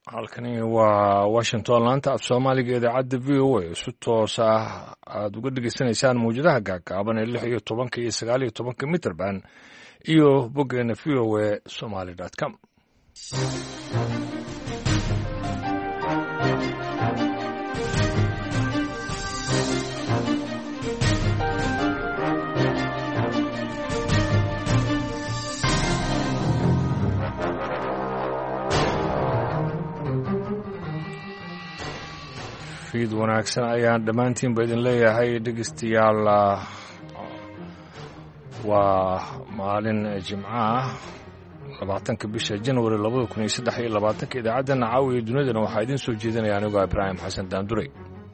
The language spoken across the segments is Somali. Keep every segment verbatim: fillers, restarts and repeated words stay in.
halkani waa washington laanta af soomaaliga idaacadda v o a si toos ah aada uga dhegeysanaysaan mawjadaha gaagaaban ee lix iyo tobanka iyo sagaal iyo tobanka mitrband iyo boggeena v o a somaly dot com fiid wanaagsan ayaan dhammaantiinba idin leeyahay dhegeystayaal waa maalin jimco ah labaatanka bisha janwari labada kun iyo saddex iyo labaatanka idaacaddan caawiya dunidana waxaa idiin soo jeedinaya anigoo ibraahim xasan daanduray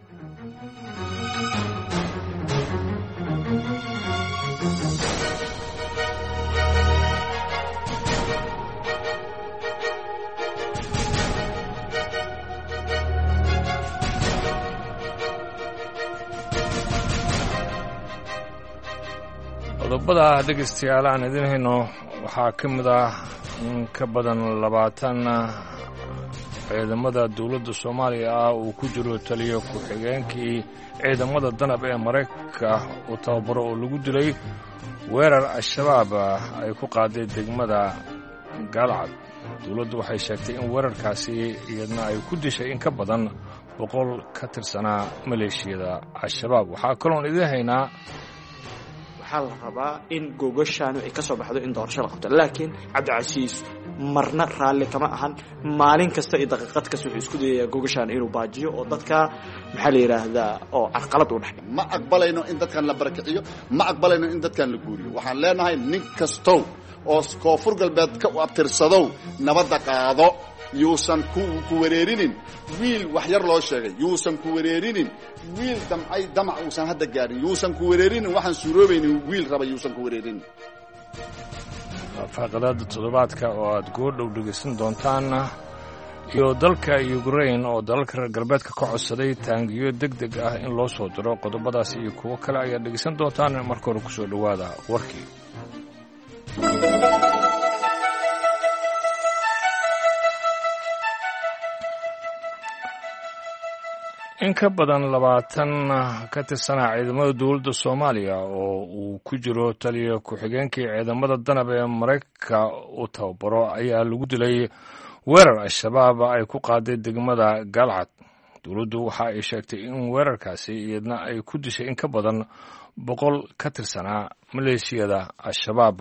qodobada dhegeystayaal aan idin hayno waxaa ka mid ah in ka badan labaatan ciidamada dowladda soomaaliya ah uu ku jiro taliyo ku-xigeenkii ciidamada danab ee maraykanka uu tababaro oo lagu dilay weerar al-shabaab ay ku qaaday degmada gaalcad dowladdu waxay sheegtay in weerarkaasi iyadna ay ku dishay in ka badan boqol ka tirsanaa maleeshiyada al-shabaab waxaa kaloon idin haynaa waxaa la rabaa in gogashaanu ay ka soo baxdo in doorasho la qabto laakiin cabdicasiis marna raalli kama ahan maalin kasta iyo daqiiqad kasta wuxuu isku dayayaa gogashaan inuu baajiyo oo dadka maxaa la yidhaahdaa oo carqalad u dhex ma aqbalayno in dadkan la barakiciyo ma aqbalayno in dadkan la guuriyo waxaan leenahay nin kastow oo koonfur galbeed ka u abtirsadow nabadda qaado yuusan ku wareerinin wiil wax yar loo sheegay yuusan ku wareerinin wiil damcay damac uusan hadda gaarin yuusan ku wareerinin waxaan suuroobaynin wiil raba yuusan ku wareerinin faaqadaada toddobaadka oo aad goordhow dhegaysan doontaan iyo dalka ukrain oo dalalka reer galbeedka ka codsaday taangiyo deg deg ah in loo soo diro qodobadaas iyo kuwo kale ayaad dhegaysan doontaan marka hore kusoo dhowaada warkii in ka badan labaatan ka tirsanaa ciidamada dowladda soomaaliya oo uu ku jiro taliya ku-xigeenkii ciidamada danab ee maraykanka uu tababaro ayaa lagu dilay weerar al-shabaab ay ku qaaday degmada gaalcad dowladdu waxa ay sheegtay in weerarkaasi iyadna ay ku dishay in ka badan boqol ka tirsanaa maleeshiyada al-shabaab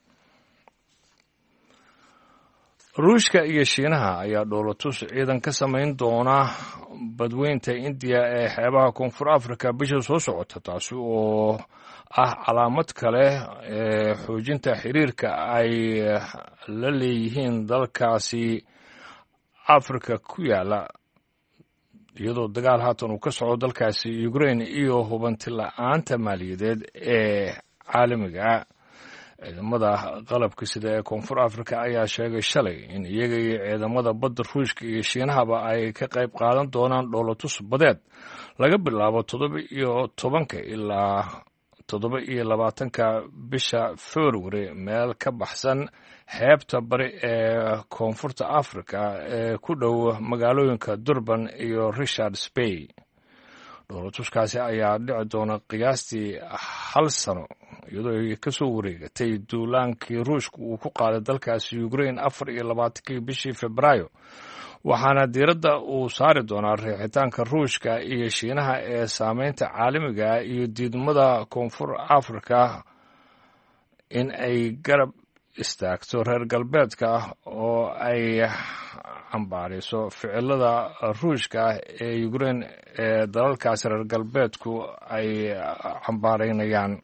ruushka iyo shiinaha ayaa dhoolatus ciidan ka samayn doona badweynta indiya ee xeebaha koonfur africa bisha soo socota taasi oo ah calaamad kale ee xoojinta xiriirka ay la leeyihiin dalkaasi africa ku yaala iyadoo dagaal haatan uu ka socdo dalkaasi ukrain iyo hubanti la-aanta maaliyadeed ee caalamiga ciidamada qalabka sida ee koonfur africa ayaa sheegay shalay in iyaga iyo ciidamada badda ruushka iyo shiinahaba ay ka qayb qaadan doonaan dhoolatus badeed laga bilaabo toddoba iyo tobanka ilaa toddoba iyo labaatanka bisha february meel ka baxsan xeebta bari ee koonfurta africa ee ku dhow magaalooyinka durban iyo richards bay dhoolatuskaasi ayaa dhici doona qiyaastii hal sano iyadoo ay ka soo wareegatay duulaankii ruushka uu ku qaaday dalkaasi ukrain afar iyo labaatankii bishii febraayo waxaana diiradda uu saari doonaa riixitaanka ruushka iyo shiinaha ee saameynta caalamiga iyo diidmada koonfur africa in ay garab istaagto reer galbeedka oo ay cambaarayso ficilada ruushka ah ee ukrain ee dalalkaasi reer galbeedku ay cambaaraynayaan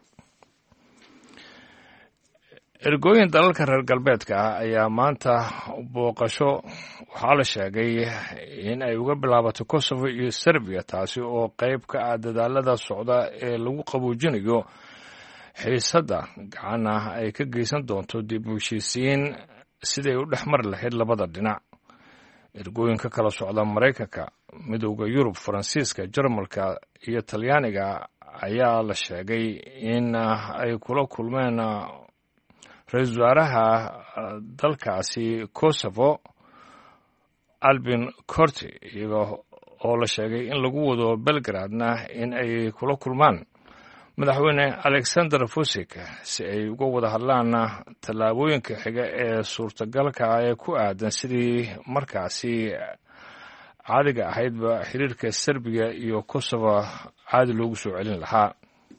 ergooyin dalalka reer galbeedka ah ayaa maanta booqasho waxaa la sheegay in ay uga bilaabato kosovo iyo serbiya taasi oo qayb ka ah dadaalada socda ee lagu qaboojinayo xiisadda gacan ah ay ka geysan doonto dib u heshiisiin siday u dhex mari lahayd labada dhinac ergooyin ka kala socda maraykanka midowda yurub faransiiska jarmalka iyo talyaaniga ayaa la sheegay in ay kula kulmeen ra-iisul wasaaraha dalkaasi kosovo albin corti iyaga oo la sheegay in lagu wado belgradna in ay kula kulmaan madaxweyne alexander vucic si ay uga wada hadlaan tallaabooyinka xiga ee suurtagalka ee ku aadan sidii markaasi caadiga ahaydba xiriirka serbiya iyo kosovo caadi loogu soo celin lahaa.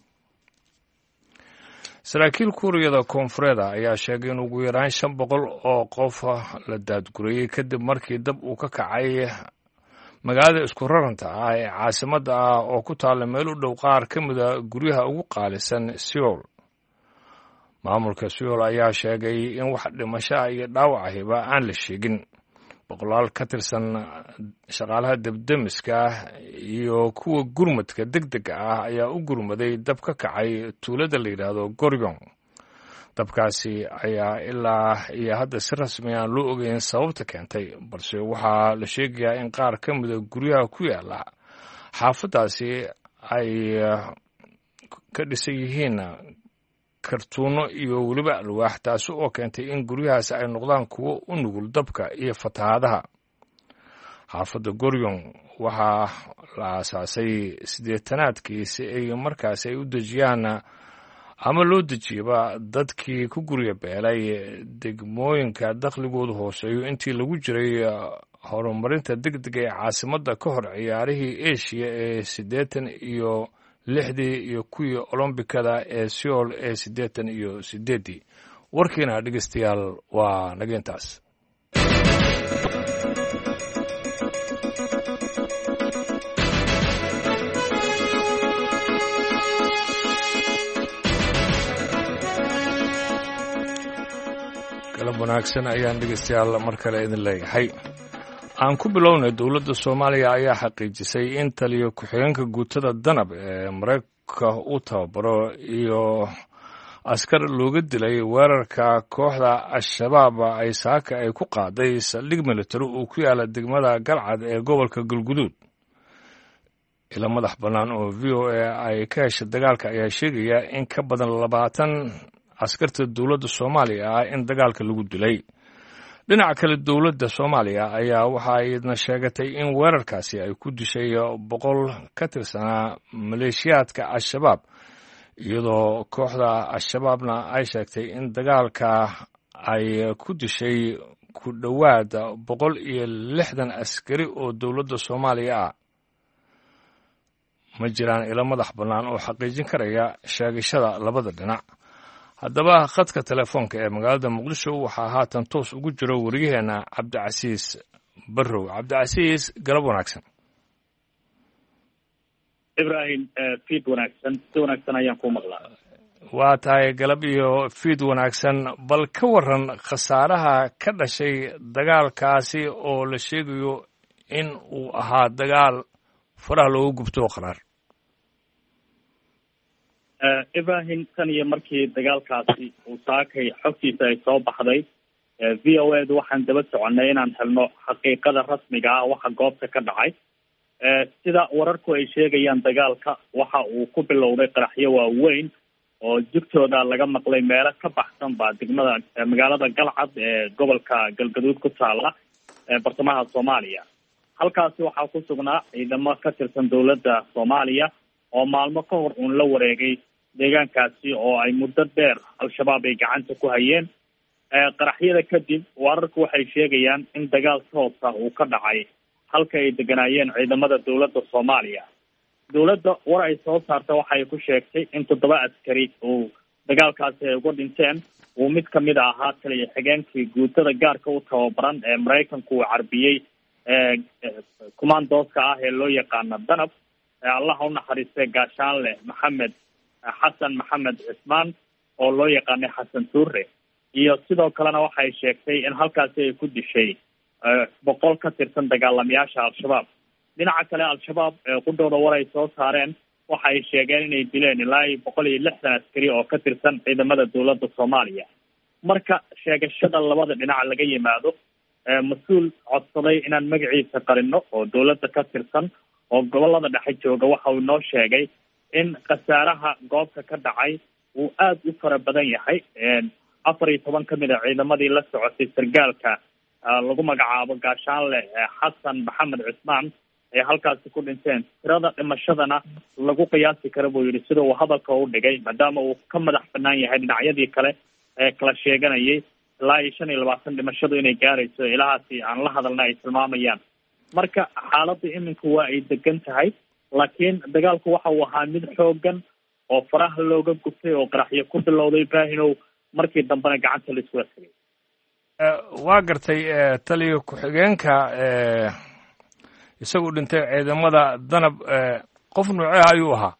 saraakiil kuuriyada koonfureed ayaa sheegay in ugu yaraan shan boqol oo qof la daadgurayey kadib markii dab uu ka kacay magaalada isku raranta ah ee caasimadda ah oo ku taalla meel u dhow qaar ka mida guryaha ugu qaalisan seoul. maamulka seoul ayaa sheegay in wax dhimasho ah iyo dhaawac ahiba aan la sheegin. boqolaal ka tirsan shaqaalaha debdemiska iyo kuwa gurmadka degdega ah ayaa u gurmaday dab ka kacay tuulada la yidhaahdo goryong. dabkaasi ayaa ilaa iyo hadda si rasmi aan loo ogeyn sababta keentay, balse waxaa la sheegayaa in qaar ka mida guryaha ku yaala xaafaddaasi ay ka dhisan yihiin kartuuno iyo weliba alwaax, taasi oo keentay in guryahaasi ay noqdaan kuwo u nugul dabka iyo fatahaadaha. xaafadda goryong waxaa la aasaasay siddeetanaadkii si ay markaasi ay u dejiyaan ama loo dejiyaba dadkii ku gurya beelay degmooyinka dakhligoodu hooseeyo intii lagu jiray horumarinta degdega ee caasimadda ka hor ciyaarihii eshiya ee siddeetan iyo lixdii iyo kuwii olombikada ee seoul ee siddeetan iyo siddeeddii. warkiina dhegeystayaal waa nageentaas. galab wanaagsan ayaan dhegeystayaal mar kale idin leeyahay. aan ku bilownay dowladda soomaaliya ayaa xaqiijisay in taliyo ku-xigeenka guutada danab ee maraykanka u tababaro iyo askar looga dilay weerarka kooxda al-shabaab ay saaka ay ku qaaday saldhig militari uu ku yaala degmada galcad ee gobolka galguduud. ila madax bannaan oo v o a ay ka heshay dagaalka ayaa sheegaya in ka badan labaatan askarta dowladda soomaaliya ah in dagaalka lagu dilay. dhinaca kale dowladda soomaaliya ayaa waxa ayadna sheegatay in weerarkaasi ay ku dishay boqol ka tirsanaa maleeshiyaadka al-shabaab, iyadoo kooxda al-shabaabna ay sheegtay in dagaalka ay ku dishay ku dhowaad boqol iyo lixdan askari oo dowladda soomaaliya ah. ma jiraan ilo madax bannaan oo xaqiijin karaya sheegashada labada dhinac. haddaba khadka telefoonka ee magaalada muqdisho waxaa haatan toos ugu jiro wariyaheenna cabdicasiis barrow. cabdicasiis, galab wanaagsan. ibrahim, fiid wanaagsan. si wanaagsan ayaan ku maqlaa. waa tahay galab iyo fiid wanaagsan. bal ka waran khasaaraha ka dhashay dagaalkaasi oo la sheegayo in uu ahaa dagaal faraha loogu gubto oo qaraar. ibrahim, tan iyo markii dagaalkaasi uu saakay xogtiisa ay soo baxday, v o edu waxaan daba soconnay inaan helno xaqiiqada rasmiga ah waxa goobta ka dhacay. sida wararku ay sheegayaan, dagaalka waxa uu ku bilowday qaraxyo waaweyn oo jugtooda laga maqlay meelo ka baxsan ba degmada magaalada galcad ee gobolka galgaduud ku taala ee bartamaha soomaaliya. halkaasi waxaa ku sugnaa ciidamo ka tirsan dowladda soomaaliya oo maalmo ka hor uun la wareegay deegaankaasi oo ay muddo dheer al-shabaab ay gacanta ku hayeen. qaraxyada kadib wararku waxay sheegayaan in dagaal toos ah uu ka dhacay halka ay deganaayeen ciidamada dowladda soomaaliya. dowladda war ay soo saarta waxay ku sheegtay in toddoba askari uu dagaalkaasi ay uga dhinteen. uu mid ka mid a ahaa taliya xigeenkii guutada gaarka u tababaran ee maraykanku uu carbiyey kumaandooska ah ee loo yaqaana danab. allaha u naxariistay gaashaanle maxamed xasan maxamed cismaan oo loo yaqaanay xasan tuure. iyo sidoo kalena waxay sheegtay in halkaasi ay ku dishay boqol ka tirsan dagaalamayaasha al-shabaab. dhinaca kale al-shabaab qudhooda war ay soo saareen waxay sheegeen inay dileen ilaa iyo boqol iyo lixdan askari oo ka tirsan ciidamada dowladda soomaaliya. marka sheegashada labada dhinac laga yimaado, mas-uul codsaday inaan magaciisa qarino oo dowladda ka tirsan oo gobolada dhexe jooga waxa uu noo sheegay in khasaaraha goobta ka dhacay uu aada u fara badan yahay. afar iyo toban ka mid a ciidamadii la socotay sargaalka lagu magacaabo gaashaanle xasan maxamed cismaan ay halkaasi ku dhinteen. tirada dhimashadana lagu qiyaasi kara buu yidhi sida uu hadalka u dhigay, maadaama uu ka madax banaan yahay dhinacyadii kale ee kala sheeganayay. ilaa iyo shan iyo labaatan dhimashadu inay gaarayso ilahaasi aan la hadalna ay tilmaamayaan. marka xaaladda iminku waa ay degan tahay, laakiin dagaalku waxa uu ahaa mid xoogan oo faraha looga gubtay oo qaraxyo ku bilowday Ibraahimow, markii dambena gacanta la isku wareegay. waa gartay taliyo ku-xigeenka isagu dhintay ciidamada danab qof nuucee ayuu ahaa?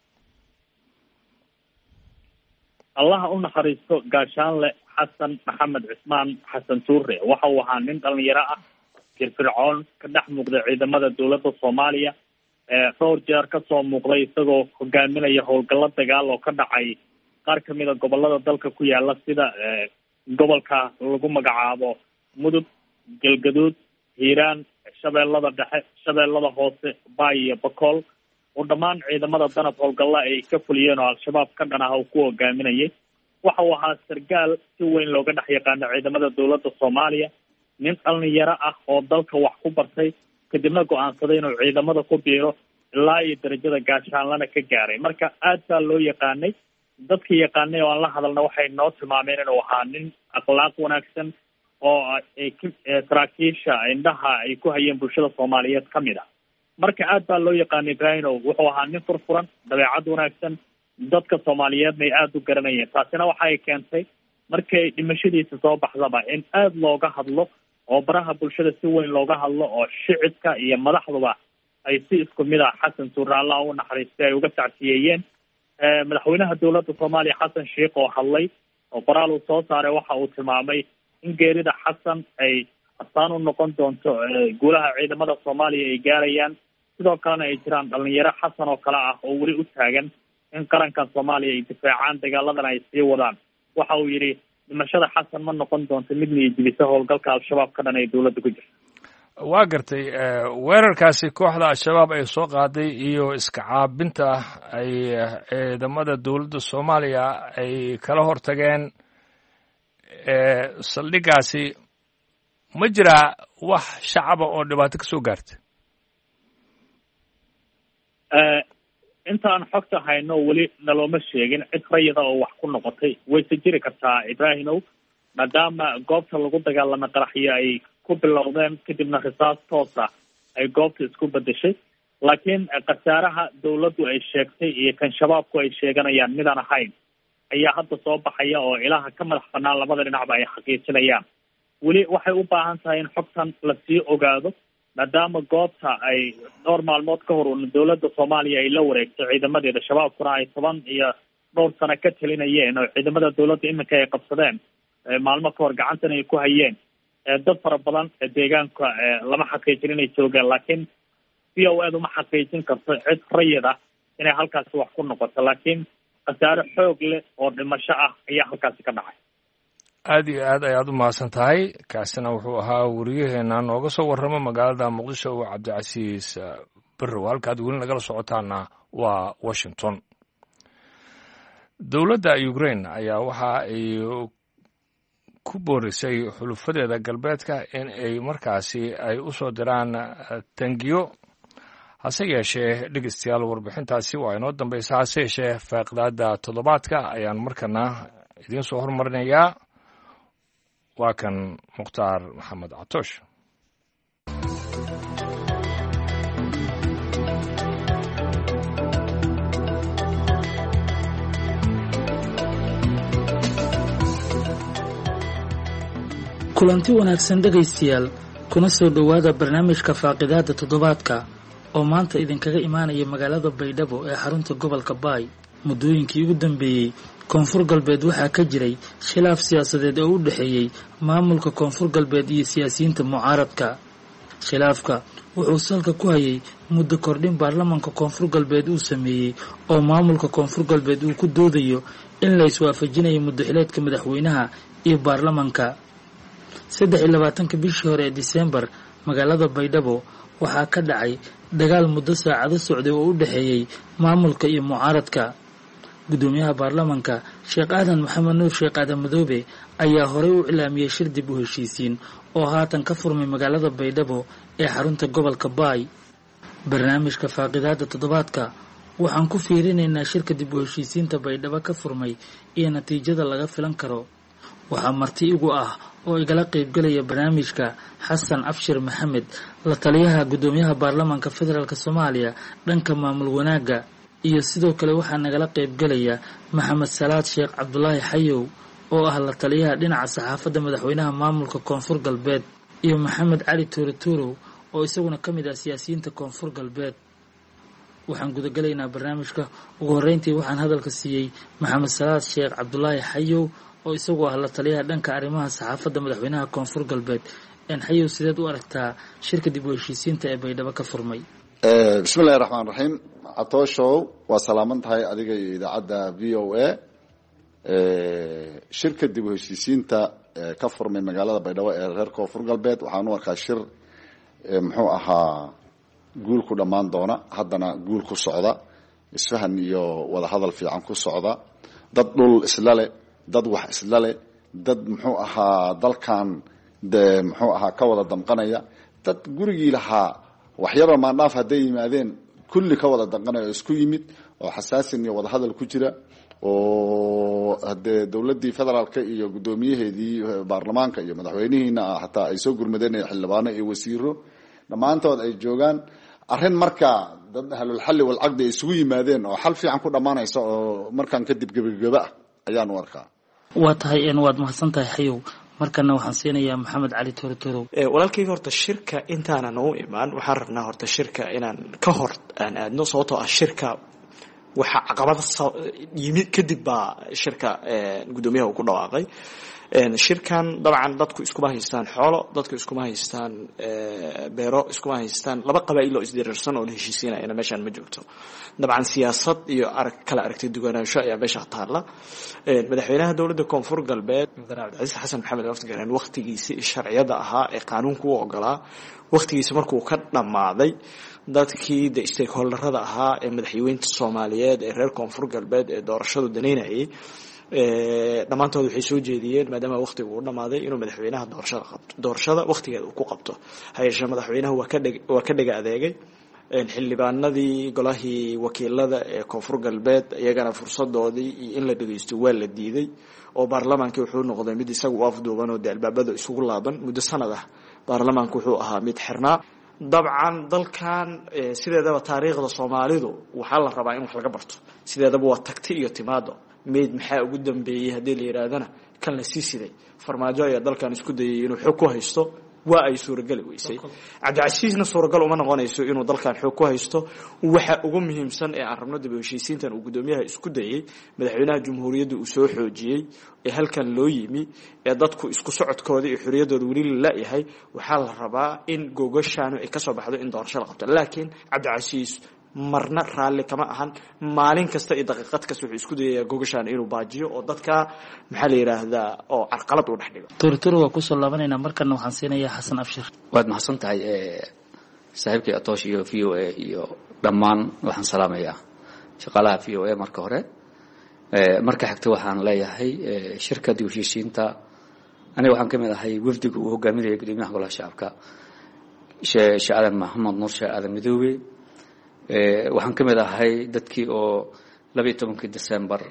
allaha u naxariisto gaashaanle xasan maxamed cismaan xasan tuure. waxa uu ahaa nin dhalinyaro ah, firfircoon, ka dhex muuqday ciidamada dowladda Soomaaliya, dhowr jeer ka soo muuqday isagoo hogaaminaya howlgallo dagaal oo ka dhacay qaar ka mid a gobolada dalka ku yaala sida gobolka lagu magacaabo Mudug, Galgaduud, Hiiraan, Shabeellada Dhexe, Shabeellada Hoose, Baay iyo Bakool. oo dhammaan ciidamada danab howlgalla ay ka fuliyeen oo al-shabaab ka dhan ah uu ku hogaaminayay. waxa uu ahaa sargaal si weyn looga dhex yaqaano ciidamada dowladda Soomaaliya, nin dhalinyaro ah oo dalka wax ku bartay, kadibna go-aansaday inuu ciidamada ku biiro ilaa iyo darajada gaashaanlana ka gaaray. marka aad baa loo yaqaanay. dadkii yaqaanay oo aan la hadalna waxay noo tilmaameen inuu ahaa nin akhlaaq wanaagsan oo saraakiisha indhaha ay ku hayeen bulshada Soomaaliyeed ka mid ah. marka aad baa loo yaqaanay Ibraahimow. wuxuu ahaa nin furfuran, dabeecad wanaagsan, dadka Soomaaliyeedna ay aad u garanayeen. taasina waxa ay keentay markay dhimashadiisa soo baxdaba in aad looga hadlo oo baraha bulshada si weyn looga hadlo oo shicibka iyo madaxduba ay si isku mid ah xasan tuure allah u naxariistay ay uga tacsiyeeyeen. madaxweynaha dowladda Soomaaliya xasan sheekh oo hadlay oo qoraal uu soo saaray waxa uu tilmaamay in geerida xasan ay astaan u noqon doonto guulaha ciidamada Soomaaliya ay gaarayaan, sidoo kalena ay jiraan dhalinyaro xasan oo kale ah oo weli u taagan in qaranka Soomaaliya ay difaacaan dagaaladan ay sii wadaan. waxa uu yidhi dhimashada xasan ma noqon doonto mid niyadjebisa howlgalka al-shabaab ka dhan ay dowladda ku jirto. waa gartay weerarkaasi kooxda al-shabaab ay soo qaaday iyo iska caabinta ay ciidamada dowladda Soomaaliya ay kala hortageen saldhigaasi, ma jiraa wax shacaba oo dhibaato ka soo gaartay? intaan xogta hayno weli nalooma sheegin cid rayida oo wax ku noqotay. wayse jiri kartaa Ibraahimow, maadaama goobta lagu dagaalamay qaraxyo ay ku bilowdeen kadibna risaas toosa ay goobta isku bedeshay. laakiin khasaaraha dowladdu ay sheegtay iyo kan shabaabku ay sheeganayaan midaan ahayn ayaa hadda soo baxaya oo ilaha ka madax banaan labada dhinacba ay xaqiijinayaan. weli waxay u baahan tahay in xogtan lasii ogaado, maadaama goobta ay dhowr maalmood ka hor dowladda Soomaaliya ay la wareegtay ciidamadeeda, shabaabkuna ay toban iyo dhowr sano ka talinayeen oo ciidamada dowladda iminka ay qabsadeen maalmo ka hor gacantana ay ku hayeen. dad fara badan deegaanka lama xaqiijin inay joogaan, laakiin v o a du ma xaqiijin karto cid rayid ah inay halkaasi wax ku noqoto, laakiin khasaare xoog leh oo dhimasho ah ayaa halkaasi ka dhacay. aad iyo aad ayaad u mahadsan tahay. kaasina wuxuu ahaa wariyaheena nooga soo warramo magaalada muqdisho oo cabdicasiis barrow. halkaad weli nagala socotaana waa Washington. dowladda Ukraine ayaa waxa ay ku boorisay xulufadeeda galbeedka in ay markaasi ay u soo diraan tangiyo. hase yeeshee dhegeystayaal, warbixintaasi waa inoo dambaysa. hase yeeshee faaqidaada toddobaadka ayaan markana idiin soo hormarinayaa. waa kan mukhtaar maxamed catoosh. kulanti wanaagsan dhegaystayaal, kuna soo dhowaada barnaamijka faaqidaada toddobaadka oo maanta idinkaga imaanaya magaalada Baydhabo ee xarunta gobolka Baay. muddooyinkii ugu dambeeyey koonfur galbeed waxaa ka jiray khilaaf siyaasadeed oo u dhexeeyey maamulka koonfur galbeed iyo siyaasiyiinta mucaaradka. khilaafka wuxuu salka ku hayay muddo kordhin baarlamaanka koonfur galbeed uu sameeyey oo maamulka koonfur galbeed uu ku doodayo in la iswaafajinayo muddo xileedka madaxweynaha iyo baarlamaanka. saddex iyo labaatanka bishii hore ee Diseembar magaalada Baydhabo waxaa ka dhacay dagaal muddo saacado socday oo u dhexeeyey maamulka iyo mucaaradka. gudoomiyaha baarlamaanka sheekh aadan maxamed nuur sheekh aadan madoobe ayaa horey u cilaamiyey shir dib u heshiisiin oo haatan ka furmay magaalada baydhabo ee xarunta gobolka baay. barnaamijka faaqidaada toddobaadka waxaan ku fiirinaynaa shirka dib u heshiisiinta baydhabo ka furmay iyo natiijada laga filan karo. waxaa marti igu ah oo igala qaybgelaya barnaamijka xasan abshir maxamed, la taliyaha guddoomiyaha baarlamaanka federaalk soomaaliya dhanka maamul wanaagga, iyo sidoo kale waxaa nagala qaybgelaya maxamed salaad sheekh cabdulaahi xayow oo ah la taliyaha dhinaca saxaafadda madaxweynaha maamulka koonfur galbeed, iyo maxamed cali tuure tuurow oo isaguna ka mid ah siyaasiyiinta koonfur galbeed. waxaan gudagelaynaa barnaamijka. ugu horreyntii waxaan hadalka siiyey maxamed salaad sheekh cabdulaahi xayow oo isagu ah la taliyaha dhanka arrimaha saxaafadda madaxweynaha koonfur galbeed. xayow, sideed u aragtaa shirka dib u heshiisiinta ee baydhabo ka furmay? bismi illahi raxmaan raxiim. catooshow waa salaaman tahay adiga iyo idaacadda v o a. shirka dib u heshiisiinta ka furmay magaalada baydhabo ee reer koonfur galbeed waxaan u arkaa shir muxuu ahaa guul ku dhammaan doona, haddana guul ku socda, isfahan iyo wadahadal fiican ku socda, dad dhul isla leh, dad wax isla leh, dad muxuu ahaa dalkan de muxuu ahaa ka wada damqanaya, dad gurigii lahaa waxyaba maandhaaf hadday yimaadeen kulli ka wada damqanaya oo isku yimid oo xasaasin iyo wadahadal ku jira, oo hadee dowladii federaalka iyo guddoomiyaheedii baarlamaanka iyo madaxweynihiina hataa ay soo gurmadeen xildhibaano iyo wasiiro dhammaantood ay joogaan. arrin markaa dad ahlulxalli walcaqdi ay isugu yimaadeen oo xal fiican ku dhammaanaysa oo markaan kadib gebageba ah ayaan u arkaa. waa tahay n waad mahadsan tahay xayow. markana waxaan siinayaa maxamed cali tuure tuurow. walaalkayga horta shirka intaanan u imaan waxaan rabnaa horta shirka inaan ka hor aan aadno, sababtoo ah shirka waxaa caqabada yimid kadib baa shirka guddoomiyaha uu ku dhawaaqay. shirkan dabcan dadku iskuma haystaan xoolo, dadku iskuma haystaan beero, iskuma haystaan laba qabaa'il oo isdirirsan oo la heshiisiinayana meeshaan ma joogto. dabcan siyaasad iyo arag kala aragti duwanaansho ayaa meesha taalla. madaxweynaha dowladda koonfur galbeed mudane cabdicasiis xasan maxamed laftigaran waqtigiisii sharciyada ahaa ee qaanuunku u ogolaa, waqtigiisi markuu ka dhammaaday, dadkii de stakeholderada ahaa ee madaxweynta soomaaliyeed ee reer koonfur galbeed ee doorashadu danaynayay dhammaantood waxay soo jeediyeen maadaama waqtigu uu dhammaaday inuu madaxweynaha doorashada qabto doorashada waqtigeeda uu ku qabto. hayeeshee madaxweynaha waa ka dheg waa ka dhega adeegay. xildhibaanadii golahii wakiilada ee koonfur galbeed iyagana fursadoodii iyo in la dhageysto waa la diiday, oo baarlamaankii wuxuu noqday mid isagu u afduuban oo de albaabada isugu laaban. muddo sanad ah baarlamaanku wuxuu ahaa mid xirnaa. dabcan dalkan sideedaba taariikhda soomaalidu waxaa la rabaa in wax laga barto. sideedaba waa tagti iyo timaado. mayd maxaa ugu dambeeyey haddii la yidhaahdana kan la sii siday. farmaajo ayaa dalkan isku dayay inuu xog ku haysto, waa ay suuragali weysay. cabdicasiisna suuragal uma noqonayso inuu dalkan xoog ku haysto. waxa ugu muhiimsan ee aan rabno dib u heshiisiintan uu guddoomiyaha isku dayay, madaxweynaha jamhuuriyadda uu soo xoojiyey, ee halkan loo yimi, ee dadku isku socodkooda iyo xorriyadooda weli la la-yahay, waxaa la rabaa in gogashaanu ay kasoo baxdo in doorasho la qabto. laakiin cabdicasiis marna raalli kama ahan. maalin kasta iyo daqiiqad kasta wuxuu isku dayayaa gogashaan inuu baajiyo oo dadka maxaa la yidhaahdaa oo carqalad u dhex dhigo. tuure waa kusoo laabanaynaa. markana waxaan siinayaa xasan abshir. waad mahadsan tahay saaxiibkii atoosh iyo v o a iyo dhammaan waxaan salaamayaa shaqaalaha v o a marka hore. marka xigta waxaan leeyahay shirka dib u heshiisiinta, aniga waxaan ka mid ahay wafdiga uu hogaaminaya guddoomiyaha golaha shacabka sheekh aadan maxamed nuur sheekh aadan madoobe. waxaan ka mid ahay dadkii oo labaiyo tobankii december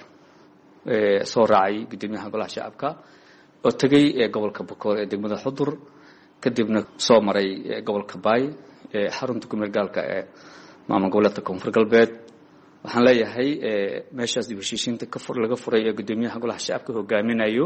soo raacay guddoomiyaha golaha shacabka oo tegay gobolka bokool ee degmada xudur, kadibna soo maray gobolka baay ee xarunta kumeel gaalka ee maamul goboleedka koonfur galbeed. waxaan leeyahay meeshaas dib u heshiisiinta ka fur laga furay ee guddoomiyaha golaha shacabka hogaaminayo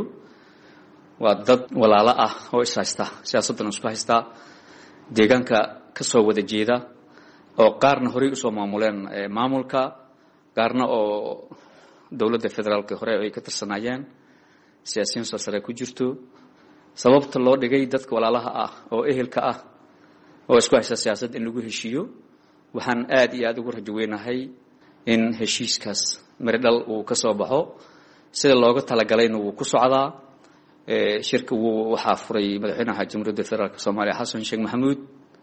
waa dad walaalo ah oo is haysta, siyaasaddan isku haysta, deegaanka ka soo wada jeeda, oo qaarna horey usoo maamuleen maamulka, qaarna oo dowladda federaalka hore ay ka tirsanaayeen, siyaasiyiin soo sare ku jirto. sababta loo dhigay dadka walaalaha ah oo ehelka ah oo isku haysta siyaasad in lagu heshiiyo, waxaan aad iyo aad ugu rajo weynahay in heshiiskaas mirdhal uu ka soo baxo sida looga talagalayna wuu ku socdaa. shirka wuu waxaa furay madaxweynaha jamhuuriyadda federaalka soomaaliya xasan sheekh maxamuud.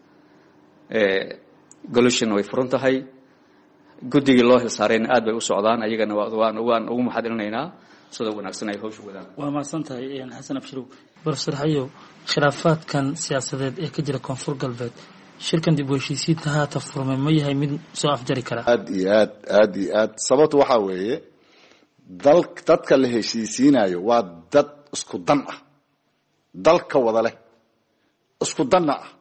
goloshan way furan tahay, guddigii loo hilsaarayna aad bay u socdaan, ayagana waan waan ugu mahadcelinaynaa. sida wanaagsan ay hawsha wadaan. waa mahadsantahay xasan abshirow. professor xayow, khilaafaadkan siyaasadeed ee ka jira koonfur galbeed, shirkan dib u heshiisiinta haata furmay ma yahay mid soo afjari kara? aad iyo aad aad iyo aad sababtu waxaa weeye dal dadka la heshiisiinayo waa dad isku dan ah, dalka wada leh, isku danna ah.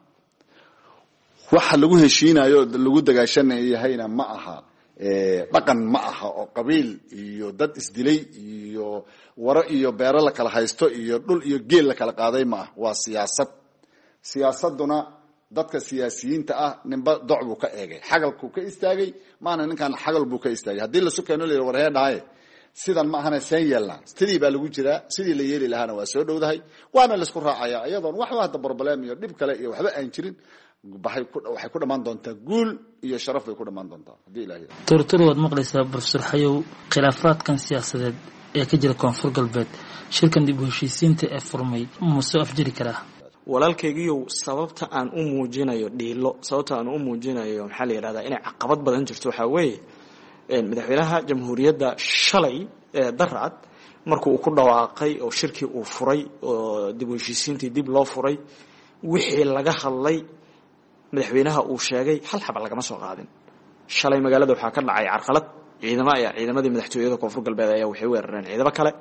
waxa lagu heshiinayo lagu dagaashanayahayna ma aha dhaqan, ma aha oo qabiil iyo dad isdilay iyo waro iyo beero la kala haysto iyo dhul iyo geel la kala qaaday ma ah. waa siyaasad. siyaasaduna dadka siyaasiyiinta ah ninba doc buu ka eegay, xagalkuu ka istaagay, maana ninkan xagal buu ka istaagay. haddii la sukeeno la war hee dhahaye sidan ma ahana seen yeelnaa, sidii baa lagu jiraa, sidii la yeeli lahaana waa soo dhowdahay, waana laisku raacaya iyadoon waxba hadda problem iyo dhib kale iyo waxba aan jirin. waxay ku dhamaan doontaa guul iyo sharaf bay ku dhamaan doontaa haddii ilaahay. tortoro waad maqlaysaa professor xayow, khilaafaadkan siyaasadeed ee ka jira koonfur galbeed, shirkan dib u heshiisiinta ee furmay ma soo afjari karaa? walaalkaygiiyow, sababta aan u muujinayo dhiilo, sababta aan u muujinayo maxaa la yidhahdaa inay caqabad badan jirto waxaa weeye madaxweynaha jamhuuriyadda shalay ee darcad markuu ku dhawaaqay oo shirkii uu furay oo dib u heshiisiintii dib loo furay, wixii laga hadlay madaxweynaha uu sheegay hal xaba lagama soo qaadin. shalay magaalada waxaa ka dhacay carqalad, ciidamo ayaa ciidamadii madaxtooyada koonfur galbeed ayaa waxay weerareen ciidamo kale,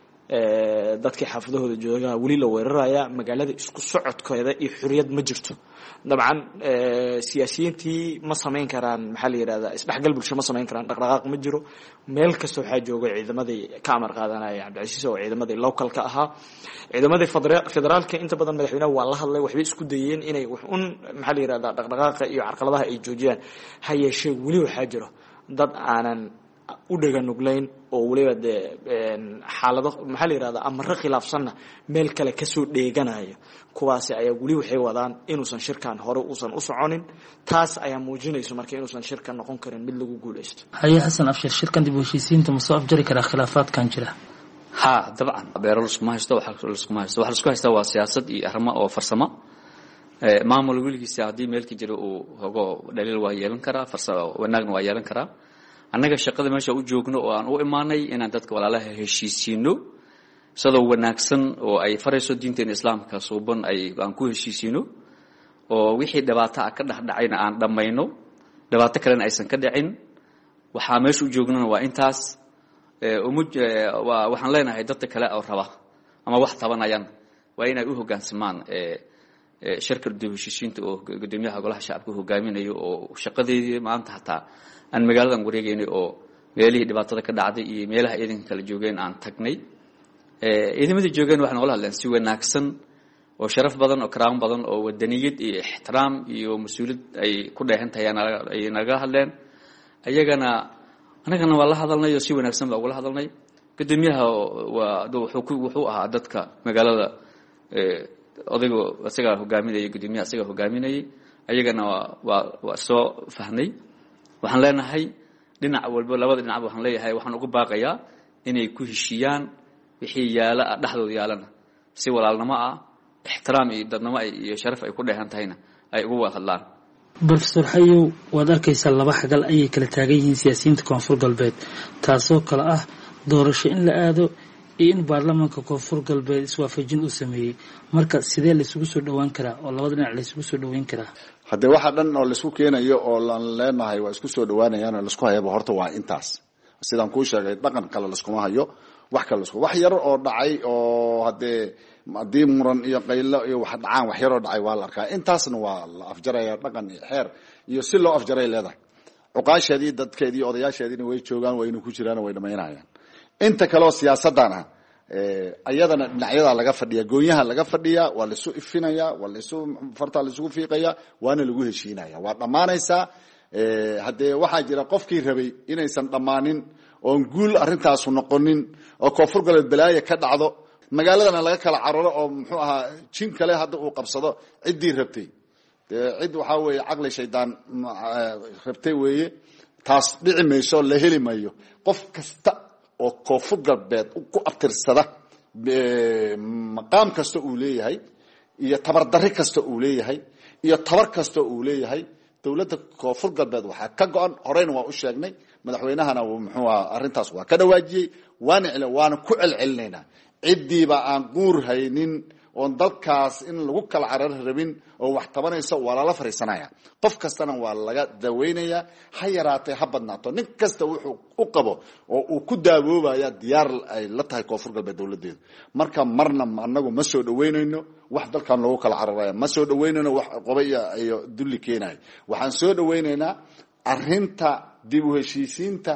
dadkii xaafadahooda joogaa weli la weeraraya, magaalada isku socodkeeda iyo xuriyad ma jirto. dabcan siyaasiyiintii ma samayn karaan maxaa la yidhahdaa isdhexgal bulsho ma samayn karaan, dhaqdhaqaaq ma jiro. meel kasta waxaa jooga ciidamadii ka amar qaadanaya cabdicasiis oo ciidamadii localka ahaa. ciidamadii federaalka inta badan madaxweynaha waa la hadlay, waxbay isku dayeen inay wax un maxaa la yidhahdaa dhaqdhaqaaqa iyo carqaladaha ay joojiyaan. ha yeeshee weli waxaa jiro dad aanan u dhaga nuglayn oo weliba dee xaalado maxaa la yidhahdaa amaro khilaafsanna meel kale kasoo dheeganaya. kuwaasi ayaa weli waxay wadaan inuusan shirkan hore uusan u soconin. taas ayaa muujinayso marka inuusan shirkan noqon karin mid lagu guulaysto. haye xasan abshir, shirkan dib u heshiisiinta ma soo afjari karaa khilaafaadkan jira? ha dabcan beero laskuma haysto, wax laskuma haysto. waxa laisku haystaa waa siyaasad iyo arrimo oo farsamo. maamul weligiisa haddii meelka jiro uu hogo dhaliil waa yeelan karaa, farsamo wanaagna waa yeelan karaa. annaga shaqada meesha u joogno oo aan u imaanay inaan dadka walaalaha heshiisiino sidoo wanaagsan oo ay farayso diinteena islaamka suuban ay aan ku heshiisiino, oo wixii dhibaato ah ka dhaxdhacayna aan dhamayno, dhibaato kalena aysan ka dhicin. waxa meesha u joognana waa intaas. ee waxaan leenahay dadka kale oo raba ama wax tabanayaan waa inay u hoggaansamaan ee shirka dib u heshiisiinta oo gudoomiyaha golaha shacabka hogaaminayo, oo shaqadeedii maanta hataa aan magaaladan wareegaynay oo meelihii dhibaatada ka dhacday iyo meelaha ciidanka kala joogeen aan tagnay. ciidamadii joogeen waxaan ula hadleen si wanaagsan oo sharaf badan oo karaamo badan oo wadaniyad iyo ixtiraam iyo mas'uuliyad ay ku dheehan tahay ay naga hadleen. ayagana anagana waa la hadalnay oo si wanaagsan baa ugula hadalnay. gudoomiyaha waa wuxuu wuxuu ahaa dadka magaalada odaygo asaga hogaaminayay, gudoomiyaha asaga hogaaminayay. ayagana waa waa soo fahnay. waxaan leenahay dhinac walba labada dhinac waxaan leeyahay waxaan ugu baaqayaa inay ku heshiyaan wixii yaala dhaxdooda yaalana si walaalnimo ah, ixtiraam iyo dadnimo iyo sharaf ay ku dheehan tahayna ay ugu wada hadlaan. professor xayow, waad arkaysaa laba xagal ayay kala taagan yihiin siyaasiyiinta koonfur galbeed, taasoo kale ah doorasho in la aado iyo in baarlamaanka koonfur galbeed iswaafajin uu sameeyey. marka sidee la isugu soo dhawaan karaa oo labada dhinac la isugu soo dhaweyn karaa? haddee waxa dhan oo laisku keenayo oo laan leenahay waa isku soo dhawaanayaan oo laisku hayaba horta waa intaas. sidaan kuu sheegay dhaqan kale laiskuma hayo, wax kale laisku wax yar oo dhacay oo haddee haddii muran iyo qaylo iyo wax dhacaan wax yar oo dhacay waa la arkaa. intaasna waa la afjaraya, dhaqan iyo xeer iyo si loo afjaray leedahay. cuqaasheedii dadkeedii odayaasheediina way joogaan, wayna ku jiraan, way dhamaynayaan. inta kaleoo siyaasadan ah ayadana dhinacyada laga fadhiya, goonyaha laga fadhiya, waa la isu ifinaya, waa la isu farta la isugu fiiqaya, waana lagu heshiinaya, waa dhamaanaysaa. haddee waxaa jira qofkii rabay inaysan dhammaanin oon guul arrintaasu noqonin oo koonfur galbeed balaayo ka dhacdo, magaaladana laga kala cararo oo muxuu ahaa jin kale hadda uu qabsado ciddii rabtay. dee cid waxaa weeye caqli shaydaan rabtay weeye, taas dhici mayso, la heli mayo. qof kasta oo koonfur galbeed ku abtirsada maqaam kasta uu leeyahay iyo tabardarri kasta uu leeyahay iyo tabar kasta uu leeyahay, dowladda koonfur galbeed waxaa ka go-an, horeyna waa u sheegnay, madaxweynahana muxuu ahaa arrintaas waa ka dhawaajiyey, waana waana ku celcelinaynaa ciddiiba aan guur haynin oon dalkaas in lagu kala carar rabin oo wax tabanaysa waa lala fariisanaya qof kastana waa laga daweynaya ha yaraatay ha badnaato nin kasta wuxuu u qabo oo uu ku daawoobaya diyaar ay la tahay koonfur galbeed dawladeedu marka marna anagu ma soo dhaweynayno wax dalkan lagu kala cararaya ma soo dhaweynayno wax qoba iyo dulli keenay waxaan soo dhaweynaynaa arrinta dib u heshiisiinta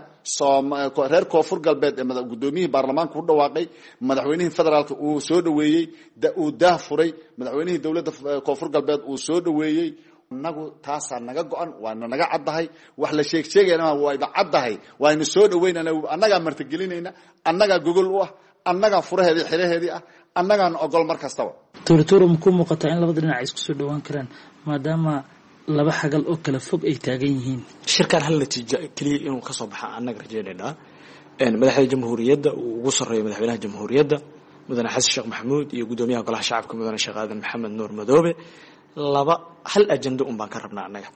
reer koonfur galbeed ee gudoomiyihii baarlamaanka u dhawaaqay madaxweynihii federaalka uu soo dhaweeyey uu daah furay madaxweynihii dowladda koonfur galbeed uu soo dhaweeyey anagu taasaa naga go-an waana naga caddahay wax la sheeg sheegayna wayba caddahay waaynu soo dhaweynana annagaa martigelinayna annagaa gogol u ah annagaa furaheedii xiraheedii ah annagaan ogol mar kastaba tuurtuuro ma ku muuqataa in labada dhinac ay isku soo dhawaan karaan maadaama laba xagal oo kala fog ay taagan yihiin shirkan hal natiijo kaliya inuu ka soo baxa annaga rajaynaynaa madaxda jamhuuriyadda uu ugu sarreeyo madaxweynaha jamhuuriyadda mudane xasan sheekh maxamuud iyo gudoomiyaha golaha shacabka mudane sheekh aadan maxamed nuur madoobe laba hal ajando un baan ka rabnaa annaga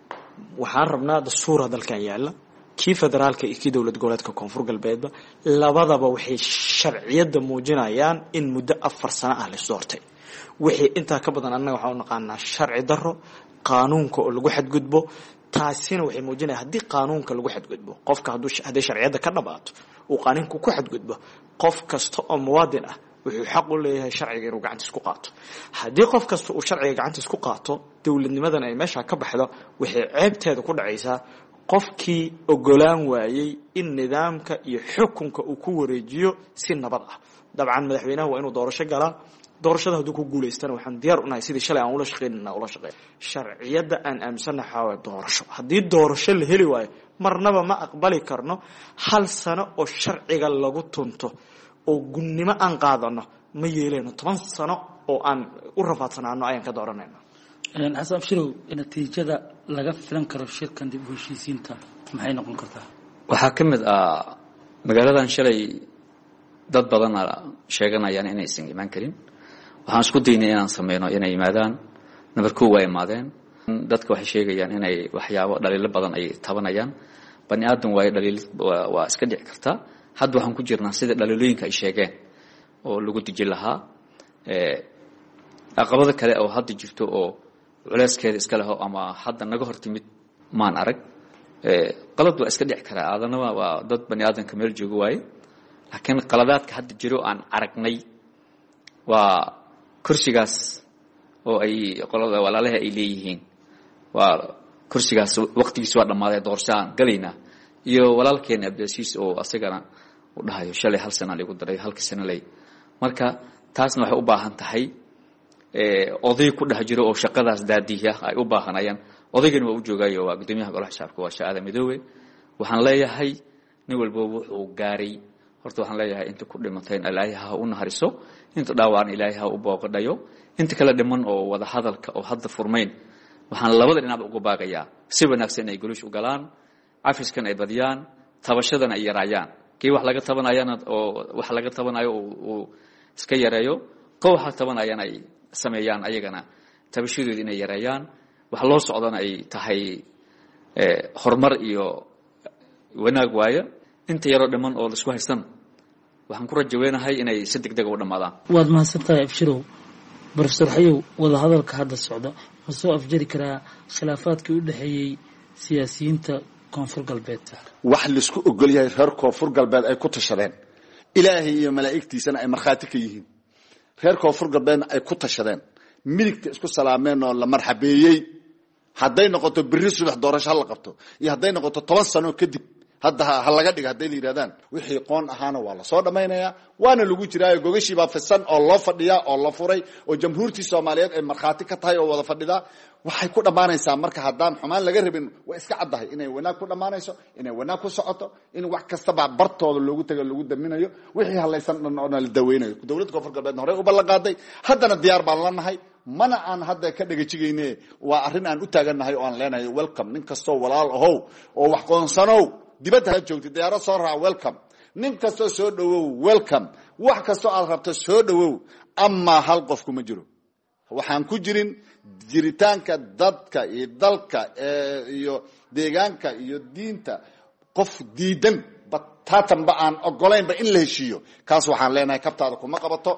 waxaan rabnaa dastuura dalkan yaalla kii federaalka iyo kii dowlad goboleedka koonfur galbeedba labadaba waxay sharciyadda muujinayaan in muddo afar sano ah lis doortay wixii intaa ka badan annaga waxaan u naqaanaa sharci darro qaanuunka oo lagu xadgudbo taasina waxay muujinaya haddii qaanuunka lagu xadgudbo qofka hadday sharciyadda ka dhabaato uu qaanuunka ku xadgudbo qof kasta oo muwaadin ah wuxuu xaq u leeyahay sharciga inuu gacantiis ku qaato haddii qof kasta uu sharciga gacantiis ku qaato dowladnimadan ay meesha ka baxdo waxay ceebteeda ku dhacaysaa qofkii ogolaan waayey in nidaamka iyo xukunka uu ku wareejiyo si nabad ah dabcan madaxweynaha waa inuu doorasho galaa doorashada hadduu ku guulaystana waxaan diyaar u nahay sidii shalay aan ula shaqaynana ula shaqeyn sharciyadda aan aaminsannahay waa doorasho haddii doorasho la heli waayo marnaba ma aqbali karno hal sano oo sharciga lagu tunto oo gunnimo aan qaadano ma yeeleyno toban sano oo aan u rafaadsanaano ayaan ka dooranayna xasan abshirow natiijada laga filan karo shirkan dib u heshiisiinta maxay noqon kartaa waxaa ka mid ah magaaladan shalay dad badan sheeganayaan inaysan imaan karin waxaan isku daynay inaan sameyno inay yimaadaan number two waa imaadeen dadka waxay sheegayaan inay waxyaabo dhaliilo badan ay tabanayaan bani aadan waa dhaliil waa iska dhici kartaa hadda waxaan ku jirnaa sida dhaliilooyinka ay sheegeen oo lagu dejin lahaa ee aqabada kale oo hadda jirto oo culeyskeeda iska laho ama hadda naga hortimid maan arag ee qalad waa iska dhici karaa aadana waa dad bani aadanka meel joogo waaye laakiin qaladaadka hadda jiro aan aragnay waa kursigaas oo ay qolada walaalaha ay leeyihiin waa kursigaas waqtigiisa waa dhamaaday doorshaan galayna iyo walaalkeen Abdulasiis oo asagana u dhahayo shalay hal sano lagu daray halka sano lay marka taasna waxay u baahan tahay ee oday ku dhex jiro oo shaqadaas daadiya ay u baahanayaan odaygan waa u joogayo waa gudoomiyaha golaha shacabka waa Shaada Midoobe waxaan leeyahay nin walba wuxuu gaaray horta waxaan leeyahay inta ku dhimateen Ilaahay ha u nahariso inta dhaawaan Ilaahay ha u booqdayo inta kala dhiman oo wada hadalka oo hadda furmayn waxaan labada dhinac uga baaqayaa si wanaagsan ay gulush u galaan afiskan ay badiyaan tabashadan ay yaraayaan kii wax laga tabanayana oo wax laga tabanayo oo iska yareeyo koox waxa tabanayana ay sameeyaan ayagana tabashadooda inay yareeyaan wax loo socdana ay tahay ee horumar iyo wanaag waaye inta yaro dhiman oo isku haysan waxaan ku rajaynahay inay si degdeg u dhamaadaan waad mahadsantahay Abshirow Professor Hayow wada hadalka hadda socda ma soo afjari karaa khilaafaadkii u dhaxeeyay siyaasiyiinta koonfur galbeed wax la isku ogol yahay reer koonfur galbeed ay ku tashadeen Ilaahay iyo malaa'igtiisana ay marxaati ka yihiin reer koonfur galbeed ay ku tashadeen midigta isku salaameen oo la marxabeeyay hadday noqoto birri subax doorasho la qabto iyo hadday noqoto toban sano kadib hadda ha laga dhigo haday liiradaan wixii qoon ahaana waa la soo dhameynaya waana lagu jiraa gogashi baa fisan oo loo fadhiya oo la furay oo jamhuurtii Soomaaliyeed ay marxaati ka tahay oo wada fadhida waxay ku dhamaanaysaa marka hadaan xumaan laga rabin waa iska caddahay inay wanaag ku dhamaanayso inay wanaag ku socoto in wax kasta ba bartooda loogu tago lagu daminayo wixii halaysan dhan la daweynayo dawladda koonfur galbeed hore u ballanqaaday haddana diyaar baan lanahay mana aan hadda ka dhagajigeyne waa arrin aan u taaganahay oo aan leenahay welcome nin kasto walaal ahow oo wax qoonsanow dibadda joogtay diyaaro soo raac welcome nin kasto soo dhawow welcome wax kasto aad rabto soo dhawow amma hal qof kuma jiro waxaan ku jirin jiritaanka dadka iyo dalka iyo deegaanka iyo diinta qof diidan bataatanba aan ogolaynba in la heshiiyo kaas waxaan leenahay kabtaada kuma qabato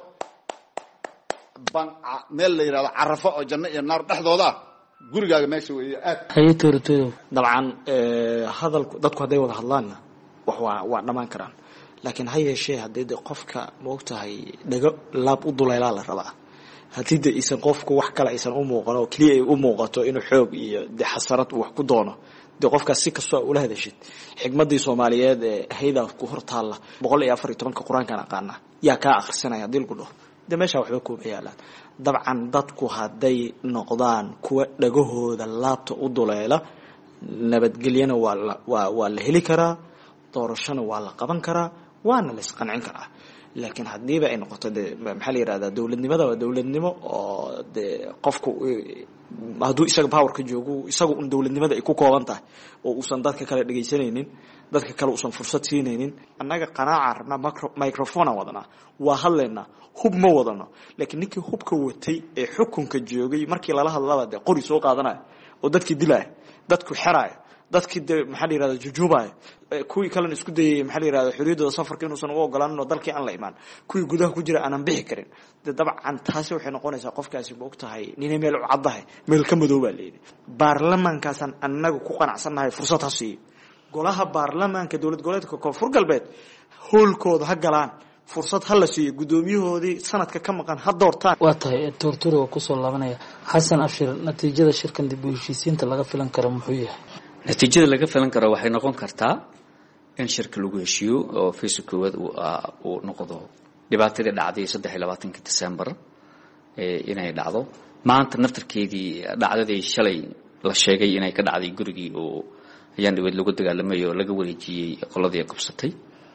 ban meel la yiraahdo carafo oo janno iyo naar dhexdooda ah gurigaaga meesha weeye aad haye toortoodo dabcan ee hadalku dadku haday wada hadlaana wax waa waa dhamaan karaan laakiin hay yeeshee hadii qofka moogtahay dhago laab u duleelaa la rabaa hadii aysan qofku wax kale aysan u muuqan oo kaliya ay u muuqato inuu xoog iyo xasarad wax ku doono de qofka si kasto ula hadashid xigmadii Soomaaliyeed ee hayda ku hortaala boqol iyo afar iyo toban ka Quraanka aqaana yaa ka akhrisanaya dil ku dhaw de meesha waxba ku yaalaan dabcan dadku haday noqdaan kuwa dhagahooda laabta u duleela nabadgelyana waa waa waa la heli karaa doorashana waa la qaban karaa waana la isqancin karaa laakiin hadiiba ay noqoto de maxaa la yiraahdaa dawladnimada waa dawladnimo oo de qofku haduu isaga power ka joogo isagu un dawladnimada ay ku kooban tahay oo uusan dadka kale dhageysanaynin dadka kale uusan fursad siinaynin annaga qanaaca rabna microphone wadana waa hadleena hub ma wadano laakiin ninkii hubka watay ee xukunka joogay markii lala hadlaba de qori soo qaadanay oo dadkii dilay dadku xiraay dadkii maxaa la yiraahdaa jujuubay kuwii kale isku dayay maxaa la yiraahdaa xuriyadooda safarka inuu san ugu ogolaan oo dalkii aan la imaan kuwii gudaha ku jira aanan bixi karin dabcan taasi waxay noqonaysaa qofkaasi ma ogtahay ninay meel u cadahay meel ka madow baa leeyahay baarlamaankaasan annagu ku qanacsanahay fursad ha siiyo golaha baarlamaanka dawlad goboleedka Koonfur Galbeed hoolkooda ha galaan fursad hal la siiyo gudoomiyahoodii sanadka ka maqan ha doortaan waa tahay toortoro ku soo laabanaya Xasan Afshir natiijada shirkan dib u heshiisiinta laga filan karo muxuu yahay natiijada laga filan karo waxay noqon kartaa in shirka lagu heshiiyo oo fiisakood uu noqdo dhibaatadii dhacday saddex iyo labaatanka December ee inay dhacdo maanta naftarkeedii dhacdadii shalay la sheegay inay ka dhacday gurigii oo ayaan dawlad lagu dagaalamay oo laga wareejiyay qoladii qabsatay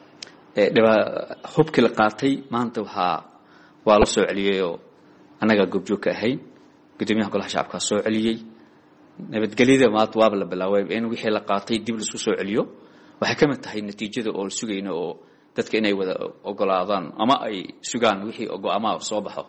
ee dhiba hubkii la qaatay maanta waxa waa la soo celiyay oo anaga goobjoog ka ahayn gudoomiyaha golaha shacabka soo celiyay nabadgelyada maanta waa la bilaaway in wixii la qaatay dib la soo celiyo waxa ka mid tahay natiijada oo sugayna oo dadka inay wada ogolaadaan ama ay sugaan wixii go'aamo soo baxo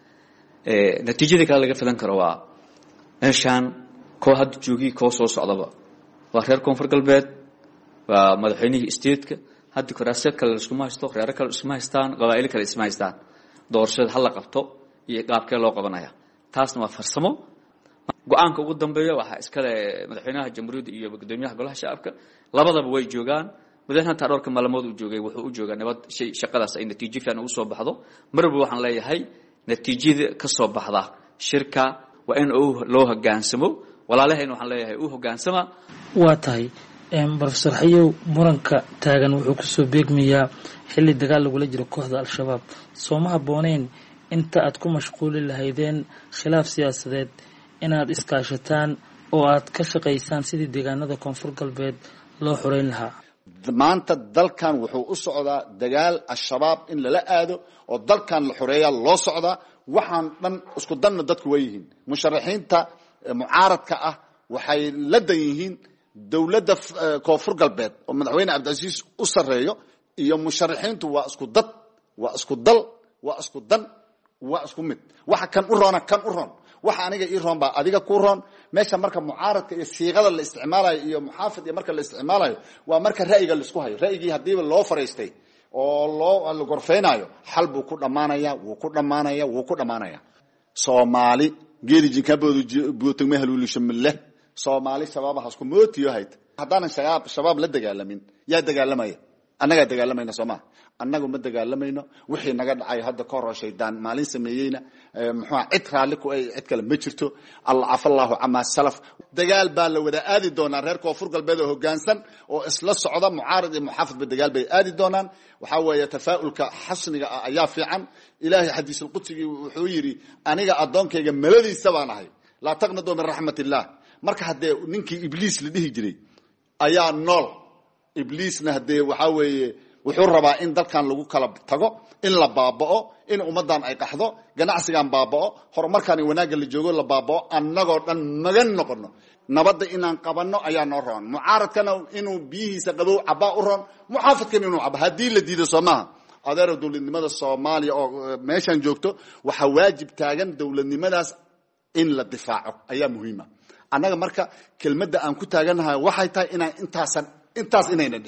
ee natiijada kale laga filan karo waa meeshan koo had joogi koo soo socdaba waa reer Koonfur Galbeed waa madaxweynihii state-ka hadda kuraasad kale isku haysto reer kale isku haystaan qabaa'il kale isma haystaan doorashada hal la qabto iyo qaabkee loo qabanaya taasna waa farsamo go'aanka ugu dambeeya waxa iska leh madaxweynaha jamhuuriyadda iyo gudoomiyaha golaha shacabka labadaba way joogaan madaxweynaha taarorka maalmood uu joogay wuxuu u joogaa nabad shay shaqadaas ay natiijo fiican ugu soo baxdo marba waxaan leeyahay natiijada ka soo baxda shirka waa in uu loo hogaansamo walaalahayna waxaan leeyahay uu hogaansama waa tahay professor Hayow muranka taagan wuxuu ku soo beegmayaa xilli dagaal lagu la jiro kooxda al-shabaab Soomaha booneen inta aad ku mashquuli lahaydeen khilaaf siyaasadeed inaad iskaashataan oo aad ka shaqeysaan sidii deegaanada Koonfur Galbeed loo xoreyn lahaa maanta dalkan wuxuu u socdaa dagaal al-shabaab in la aado oo dalkan la xoreeyaa loo socdaa waxaan dhan isku danna dadku way yihiin musharaxiinta mucaaradka ah waxay la dan yihiin dawladda Koonfur Galbeed oo madaxweyne Cabdicasiis u sareeyo iyo musharaxiintu waa isku dad waa isku dal waa isku dan waa isku mid waxa kan u roona kan u roon waxa aniga ii roon ba adiga ku roon meesha marka mucaaradka iyo siiqada la isticmaalayo iyo muxaafid iyo marka la isticmaalayo waa marka ra'yiga la isku hayo ra'yigii hadii loo fariistay oo loo la gorfeenayo xal buu ku dhamaanaya wuu ku dhamaanaya wuu ku dhamaanaya Soomaali geeri jinkaboodu buutagme haluulisho mille Soomaali shabaab hasku mootiyo hayd hadana shabaab shabaab la dagaalamin yaa dagaalamaya annaga dagaalamayna Soomaa annagu ma dagaalamayno wixii naga dhacay hadda ka hor shaydaan maalin sameeyayna muxuu cid raali ku ay cid kale ma jirto Allah afallahu ama salaf dagaal baa la wada aadi doonaa reer Koonfur Galbeed oo hoggaansan oo isla socda mucaarad iyo muxaafid ba dagaal bay aadi doonaan waxa weeye tafaa'ulka xasniga ayaa fiican ilaahi xadiis qudsiga wuxuu yiri aniga adoonkayga maladiisa baan ahay la taqnadu min rahmatillah marka hadee ninkii ibliis la dhihi jiray ayaa nool ibliisna hadee waxa weeye wuxuu rabaa in dalkan lagu kala tago in la baabao in ummadan ay qaxdo ganacsigan baabao horumarkan wanaaga la joogo la baabao annagoo dhan magan noqono nabadda inaan qabanno ayaa noo roon mucaaradkana inuu biyihiisa qabow cabaa u roon muxaafidkan inuu cabo hadii la diido Soomaha adeer dawladnimada Soomaaliya oo meeshan joogto waxa waajib taagan dawladnimadaas in la difaaco ayaa muhiim ah annaga marka kelmadda aan ku taaganahay waxay tahay inaan intaasan intaas inayna dhicin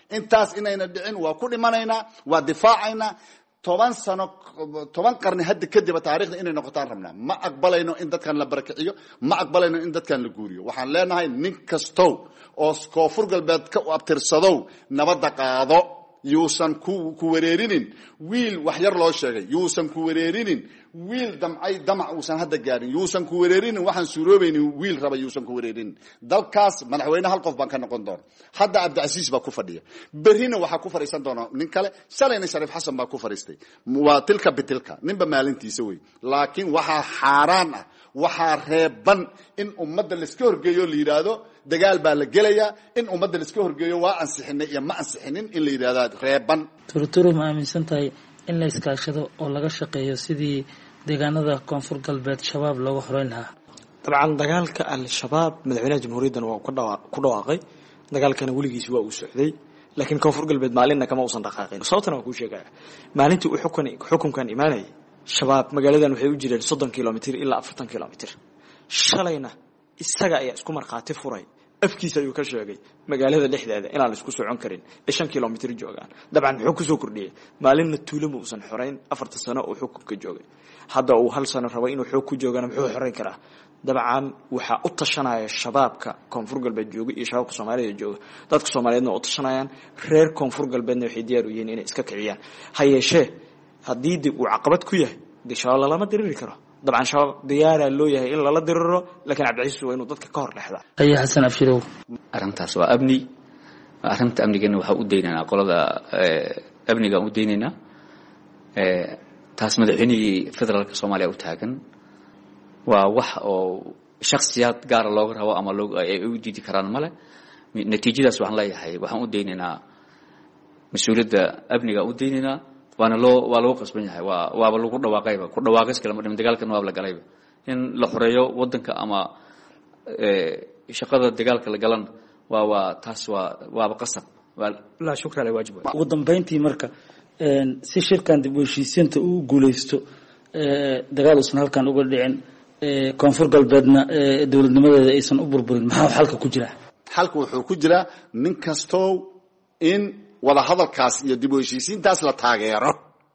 intaas inayna dhicin waa ku dhimanaynaa waa difaacaynaa toban sano toban qarni hadda kadib taariikhda inay noqotaan rabnaa ma aqbalayno in dadkan la barakiciyo ma aqbalayno in dadkan la guuriyo waxaan leenahay nin kastow oo koonfur galbeed ka abtirsadow nabadda qaado yuusan ku ku wareerinin wiil wax yar loo sheegay yuusan ku wareerinin wiil damcay damac uusan hadda gaarin yuusan ku wareerinin waxaan suuroobaynin wiil raba yuusan ku wareerinin dalkaas madaxweyne hal qof baan ka noqon doona hadda Cabdicasiis baa ku fadhiya berrina waxa ku fariisan doona nin kale shalayna Shariif Xasan baa ku fariistay waa tilka bitilka ninba maalintiisa way laakiin waxa xaaraan ah waxa reeban in ummadda la iska horgeeyo la yiraahdo dagaal baa la gelayaa in ummadda la iska horgeeyo waa ansixinay iyo ma ansixinin in la yiraahdo reeban turturu ma aaminsan tahay in la iskaashado oo laga shaqeeyo sidii deegaanada koonfur galbeed shabaab looga xoreyn lahaa dabcan dagaalka al-shabaab madaxweynaha jamhuuriyadda waa ku dhawaaqay dagaalkana weligiis waa uu socday laakiin koonfur galbeed maalinna kama uusan dhaqaaqin sababtana waa ku sheegaya maalintii uu xukun xukunkan imaanayay shabaab magaaladan waxay u jireen soddon kilomitir ilaa afartan kilomitir shalayna isaga ayaa isku marqaati furay afkiisa ayuu ka sheegay magaalada dhexdeeda inaan la isku socon karin ee shan kilomitir joogaan dabcan wuxuu ku soo kordhiyay maalinna tuulama uusan xoreyn afartan sano oo xukunka joogay hadda uu hal sano rabo inuu xoog ku joogana muxuu xoreyn karaa dabcan waxa u tashanaya shabaabka koonfur galbeed jooga iyo shabaabka Soomaaliya jooga dadka Soomaaliyeedna u tashanayaan reer koonfur galbeedna waxay diyaar u yihiin inay iska kiciyaan hayeeshee haddii dib uu caqabad ku yahay dishaa lama diriri karo dabcan shabaab diyaara loo yahay in lala diriro laakiin Cabdicasiis waa inuu dadka ka hor dhexda ayaa Xasan Abshirow arintaas waa amni arinta amnigana waxa u deynaa qolada amniga u deynayna ee taas madaxweynihii federaalka Soomaaliya u taagan waa wax oo shakhsiyaad gaar looga rabo ama loo ay u diidi karaan male natiijadaas waxaan leeyahay waxaan u deynaynaa mas'uuliyadda amniga u deynaynaa waana loo waa loo qasban yahay waa waaba lagu dhawaaqayba ku dhawaaqis kale ma dhiman dagaalkan waa la galayba in la xoreeyo wadanka ama ee shaqada dagaalka la galan waa waa taas waa waaba qasab la shukra leh waajib ugu dambeyntii marka een si shirkan dib u heshiisiinta uu guuleysto ee dagaal usna halkan uga dhicin ee koonfur galbeedna ee dawladnimadeeda aysan u burburin maxaa xalka ku jira xalku wuxuu ku jira nin kasto in wada hadalkaas iyo dib u heshiisiintaas la taageero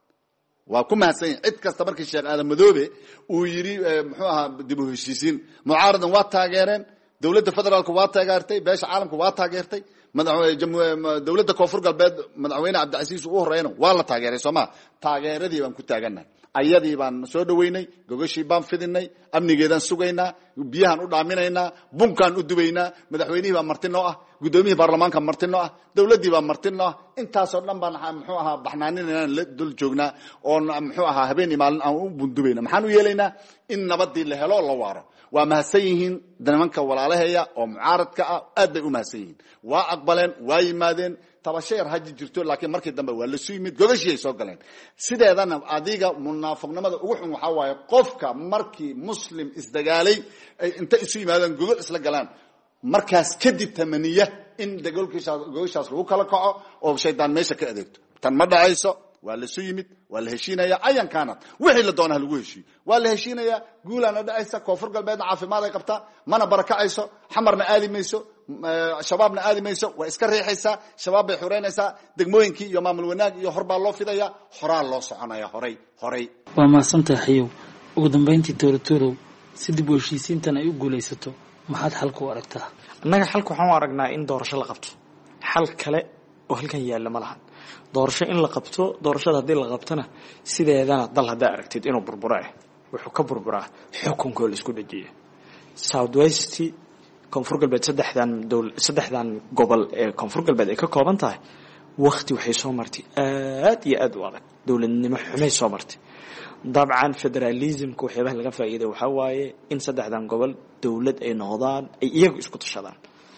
waa ku mahadsan cid kasta markii Sheekh Aadan Madoobe uu yiri muxuu ahaa dib u heshiisiin mucaaradan waa taageereen dawladda federaalka waa taageertay beesha caalamka waa taageertay madaxweynaha dawladda koonfur galbeed madaxweyne Cabdicasiis uu horeeyna waa la taageeray Soomaa taageeradii baan ku taaganahay ayadii baan soo dhaweynay gogashii baan fidinay amnigeedan sugaynaa biyahan u dhaaminaynaa bunkan u dubaynaa madaxweynihii baa martino ah gudoomiyihii baarlamaanka martino ah dawladii baa martino ah intaas oo dhan baan muxuu ahaa baxnaaninayna la dul joognaa oo muxuu ahaa habeen maalin aan u bundubayna maxaan u yeelaynaa in nabadii la helo la waaro waa mahadsan yihiin nimanka walaalaheeya oo mucaaradka ah aad bay u mahadsan yihiin waa aqbaleen waa yimaadeen tabasheer haji jirto laakiin markii dambe waa la soo yimid gogashii ay soo galeen sideedana adiga munaafiqnimada ugu xun waxa waaye qofka markii muslim isdagaalay ay inta isu yimaadaan gogol isla galaan markaas kadib tamaniya in dagaalkiisa gogashaas lagu kala kaco oo shaydaan meesha ka adeegto tan ma dhacayso waa la soo yimid waa la heshiinaya ayan kaanad wixii la doonaha lagu heshiiyo waa la heshiinaya guulana dhacaysa koonfur galbeedna caafimaad ay qabtaa mana barakacayso xamarna aadi mayso shabaabna aadi mayso waa iska riixaysaa shabaab bay xureynaysaa degmooyinkii iyo maamul wanaag iyo horbaa loo fidaya horaa loo soconaya horay horay waa mahadsantahay xayow ugu dambeyntii tooratoorow si dib u heshiisiintan ay u guulaysato maxaad xalku u aragtaa annaga xalku waxaan u aragnaa in doorasho la qabto xal kale oo halkan yaalla ma lahan doorasho in la qabto doorashada haddii la qabtona sideedana dal haddaa aragtid inuu burburo ah wuxuu ka burburaa xukunkoo la isku dhajiya south west koonfur galbeed saddexdan dowl saddexdan gobol ee koonfur galbeed ay ka kooban tahay waqti waxay soo martay aad iyo aad u adag dawladnimo xumay soo martay dabcan federalismka waxyaabaha laga faa'iiday waxa waaye in saddexdan gobol dawlad ay noqdaan ay iyagu isku tashadaan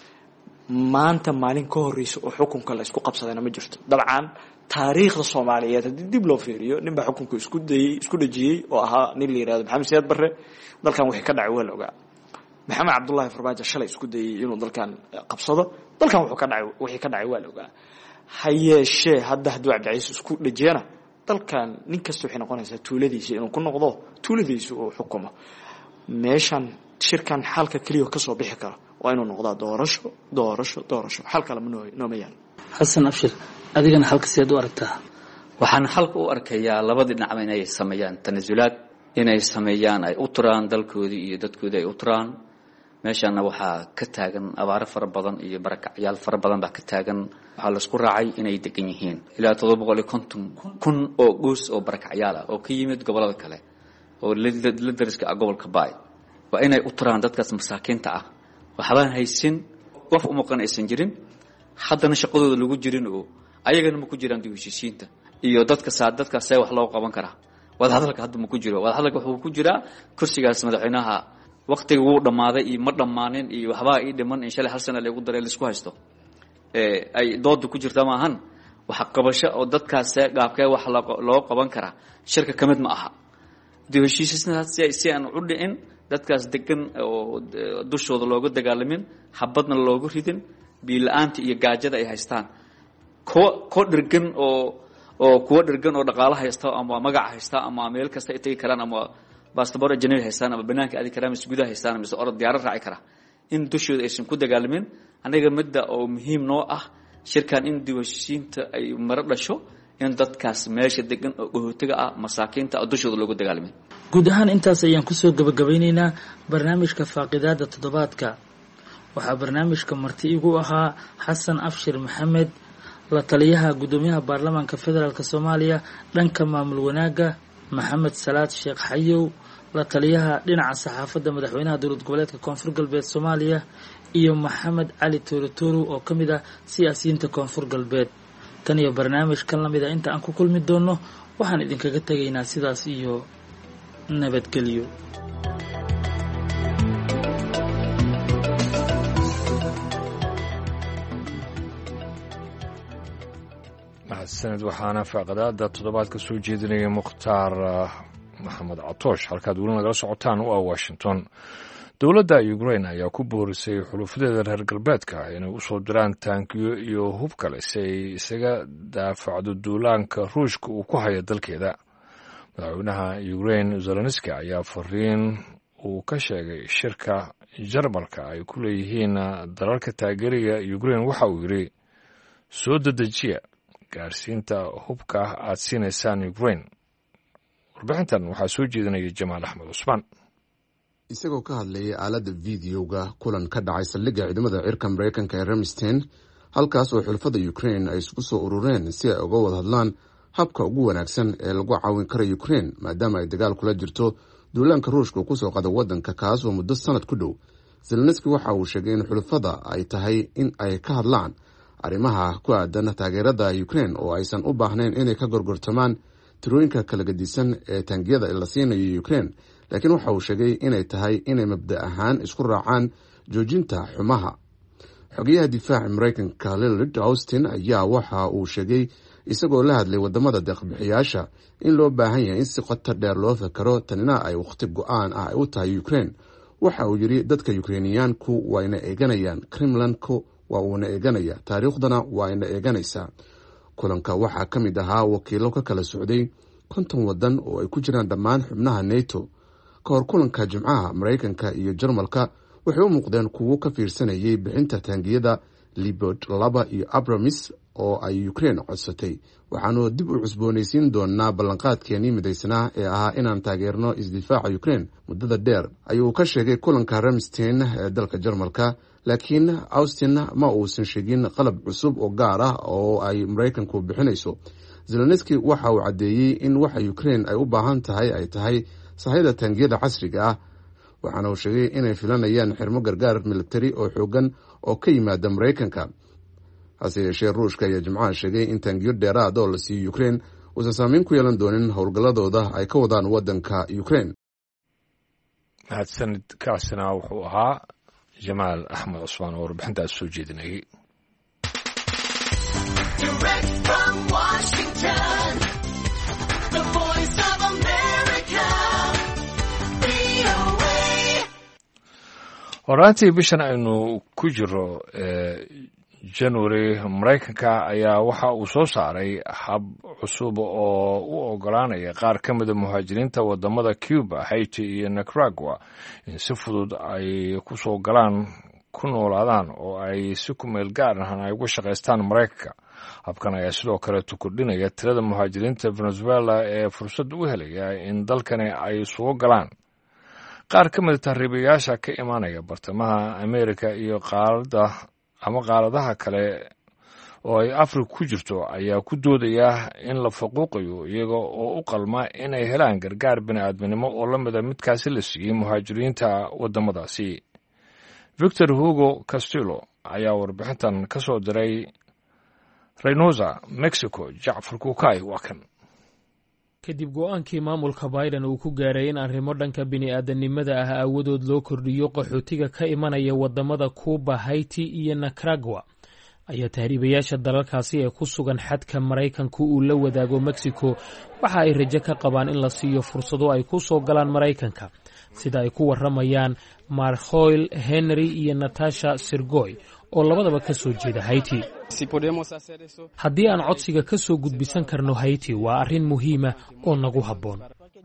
maanta maalin ka horeysa oo xukunka la isku qabsadayna ma jirto dabcan taariikhda Soomaaliyeed hadii dib loo fiiriyo ninba xukunka isku dayay isku dhajiyay oo ahaa nin la yiraahdo Maxamed Siyaad Barre dalkan wixii ka dhacay waa la ogaa Maxamed Cabdullaahi Farmaajo shalay isku dayay inuu dalkan qabsado dalkan wuxuu ka dhacay wixii ka dhacay waa la ogaa hayeeshee hadda haduu Cabdicasiis isku dhajiyana dalkan nin kasta waxay noqonaysaa tuuladiisa inuu ku noqdo tuuladiisa oo xukumo meeshan shirkan xalka kaliya ka soo bixi kara waa inuu noqdo doorasho doorasho doorasho xal kale ma noo ma yaal xasan abshir adigana halka sideed u aragtaa waxaan xalka u arkayaa labadii dhinacba inay sameeyaan tanasulaad inay sameeyaan ay u turaan dalkoodii iyo dadkoodii ay u turaan meeshana waxaa ka taagan abaaro fara badan iyo barakacyaal fara badan baa ka taagan waxaa la isku raacay inay degan yihiin ilaa toddoba boqol iyo konton kun oo goos oo barakacyaal ah oo ka yimid gobolada kale oo la dariska ah gobolka baay waa inay u turaan dadkaas masaakiinta ah waxbaan haysin qof u maqan aysan jirin haddana shaqadooda lagu jirin oo ayagana ma ku jiraan dib u heshiisiinta iyo dadka saad dadkaas ay wax loo qaban karaa wada hadalka hadda ma ku jiro wada hadalka wuxuu ku jiraa kursigaas madaxweynaha waqtiga wuu dhamaaday iyo ma dhamaanin iyo waxbaa ii dhiman in shalay hal sano lagu daray la isku haysto ee ay doodu ku jirta ma ahan waxa qabasho oo dadkaas gaabkay wax loo qaban karaa shirka kamid ma aha dib u heshiisiinta si aan u dhicin dadkaas degan oo dushooda looga dagaalamin habadna loogu ridin biilaanta iyo gaajada ay haystaan ko ko dhirgan oo oo kuwa dhirgan oo dhaqaalaha haysta ama magac haysta ama meel kasta ay tagi karaan ama passport engineer haystaan ama banaanka aadi karaan is gudaha haystaan mise orod diyaar raaci kara in dushooda aysan ku dagaalamin aniga midda oo muhiim noo ah shirkan in diwashiinta ay mar dhasho in dadkaas meesha degan oo go'ootiga ah masaakiinta dushooda loogu dagaalamin guud ahaan intaas ayaan ku soo gabagabeynaynaa barnaamijka faaqidaada toddobaadka waxaa barnaamijka marti igu ahaa xasan abshir maxamed la taliyaha gudoomiyaha baarlamaanka federaalk Soomaaliya dhanka maamul wanaaga maxamed salaad sheekh xayow la taliyaha dhinaca saxaafadda madaxweynaha dowlad goboleedka koonfur galbeed Soomaaliya iyo maxamed cali toorotoro oo kamid ah siyaasiyiinta koonfur galbeed tan iyo barnaamijkan lamida inta aan ku kulmi doono waxaan idinkaga tagaynaa sidaas iyo nabadgelyo sanad waxaana faaqadaada toddobaadka soo jeedinaya mukhtaar maxamed catoosh halkaad weli nagala socotaan u ah washington dowladda ukraine ayaa ku boorisay xulufadeeda reer galbeedka inay usoo diraan taankiyo iyo hub kale si ay isaga daafacdo duulaanka ruushka uu ku hayo dalkeeda madaxweynaha ukraine zelenski ayaa fariin uu ka sheegay shirka jarmalka ay ku leeyihiin dalalka taageeriga ukraine waxa uu yidhi soo dedejiya gaarsiinta hubka aad siinaysaan Ukraine warbixintan waxaa soo jeedinaya Jamaal Axmed Cusmaan isagoo ka hadlayay aaladda videoga kulan ka dhacay saldhigga ciidamada cirka Mareykanka ee Ramstein halkaas oo xulafada Ukraine ay isku soo urureen si ay uga wada hadlaan habka ugu wanaagsan ee lagu caawin karo Ukraine maadaama ay dagaal kula jirto duulaanka Ruushka ku soo qaada wadanka kaas oo muddo sanad ku dhow Zelensky waxa uu sheegay in xulafada ay tahay in ay ka hadlaan arrimaha ku aadan taageerada Ukraine oo aysan u baahnayn inay ka gorgortamaan tirooyinka kala gedisan ee taangiyada la siinayo Ukraine laakiin waxa uu sheegay inay tahay inay mabda ahaan isku raacaan joojinta xumaha xogayaha difaaca Mareykanka Lloyd Austin ayaa waxa uu sheegay isagoo la hadlay wadamada deeq-bixiyaasha in loo baahan yahay in si qoto dheer loo fakaro tanina ay waqti go'aan ah u tahay Ukraine waxa uu yiri dadka Ukrainiyaanku waa inay eeganayaan Kremlinko waa uuna eeganaya taariikhdana waa ina eeganaysaa kulanka waxaa ka mid ahaa wakiilo ka kala socday konton wadan oo ay ku jiraan dhammaan xubnaha NATO ka hor kulanka jimcaha Mareykanka iyo Jarmalka waxay u muuqdeen kuwo ka fiirsanayay bixinta taangiyada Leopard laba iyo Abrams oo ay Ukraine codsatay waxaanu dib u cusboonaysiin doonaa ballanqaadkeenii midaysnaa ee ahaa inaan taageerno isdifaaca Ukraine muddada dheer ayuu ka sheegay kulanka Ramstein ee dalka Jarmalka laakiin Austin ma uusan sheegin qalab cusub oo gaar ah oo ay Mareykanku bixinayso Zelensky waxa uu cadeeyay in waxa Ukraine ay u baahan tahay ay tahay sahayda taangiyada casriga ah waxaana uu sheegay inay filanayaan xirmo gargaar military oo xoogan oo ka yimaada Mareykanka hase yeeshee Ruushka ayaa jimcaha sheegay in taangiyo dheeraad oo la siiyo Ukraine uusan saameyn ku yeelan doonin howlgalladooda ay ka wadaan wadanka Ukraine mahadsanid kaasina wuxuu ahaa Jamaal Axmed Cusmaan oo warbixintaas soo jeedinayay horaantii bishan aynu ku jiro January Mareykanka ayaa waxa uu soo saaray hab cusub oo u ogolaanaya qaar ka mid ah muhaajiriinta wadamada Cuba, Haiti iyo Nicaragua in si fudud ay ku soo galaan ku noolaadaan oo ay si ku meel gaar ah ay uga shaqeystaan Mareykanka habkan ayaa sidoo kaleetu kordhinaya tirada muhaajiriinta venezuela ee fursad u helaya in dalkani ay soo galaan. qaar ka mid tahriibayaasha ka imaanaya bartamaha amerika iyo qaaradda ama qaaradaha kale oo ay afrika ku jirto ayaa ku doodaya in la faquuqayo iyaga oo u qalma inay helaan gargaar bini'aadminimo oo la mida midkaasi la siiyey muhaajiriinta waddamadaasi. victor hugo castillo ayaa warbixintan ka soo diray reynosa mexico. jacfar kuukay waa kan. kadib go-aankii maamulka biden uu ku gaaray in arrimo dhanka bini'aadanimada ah aawadood loo kordhiyo qaxootiga ka imanaya waddamada cuba, haiti iyo nicaragua, ayaa tahriibayaasha dalalkaasi ee ku sugan xadka maraykanku uu la wadaago mexico waxa ay rajo ka qabaan in la siiyo fursado ay ku soo galaan maraykanka, sida ay ku warramayaan marhoil henry iyo natasha sirgoy oo labadaba ka soo jeeda haiti. haddii aan codsiga ka soo gudbisan karno haiti waa arrin muhiima oo nagu habboon.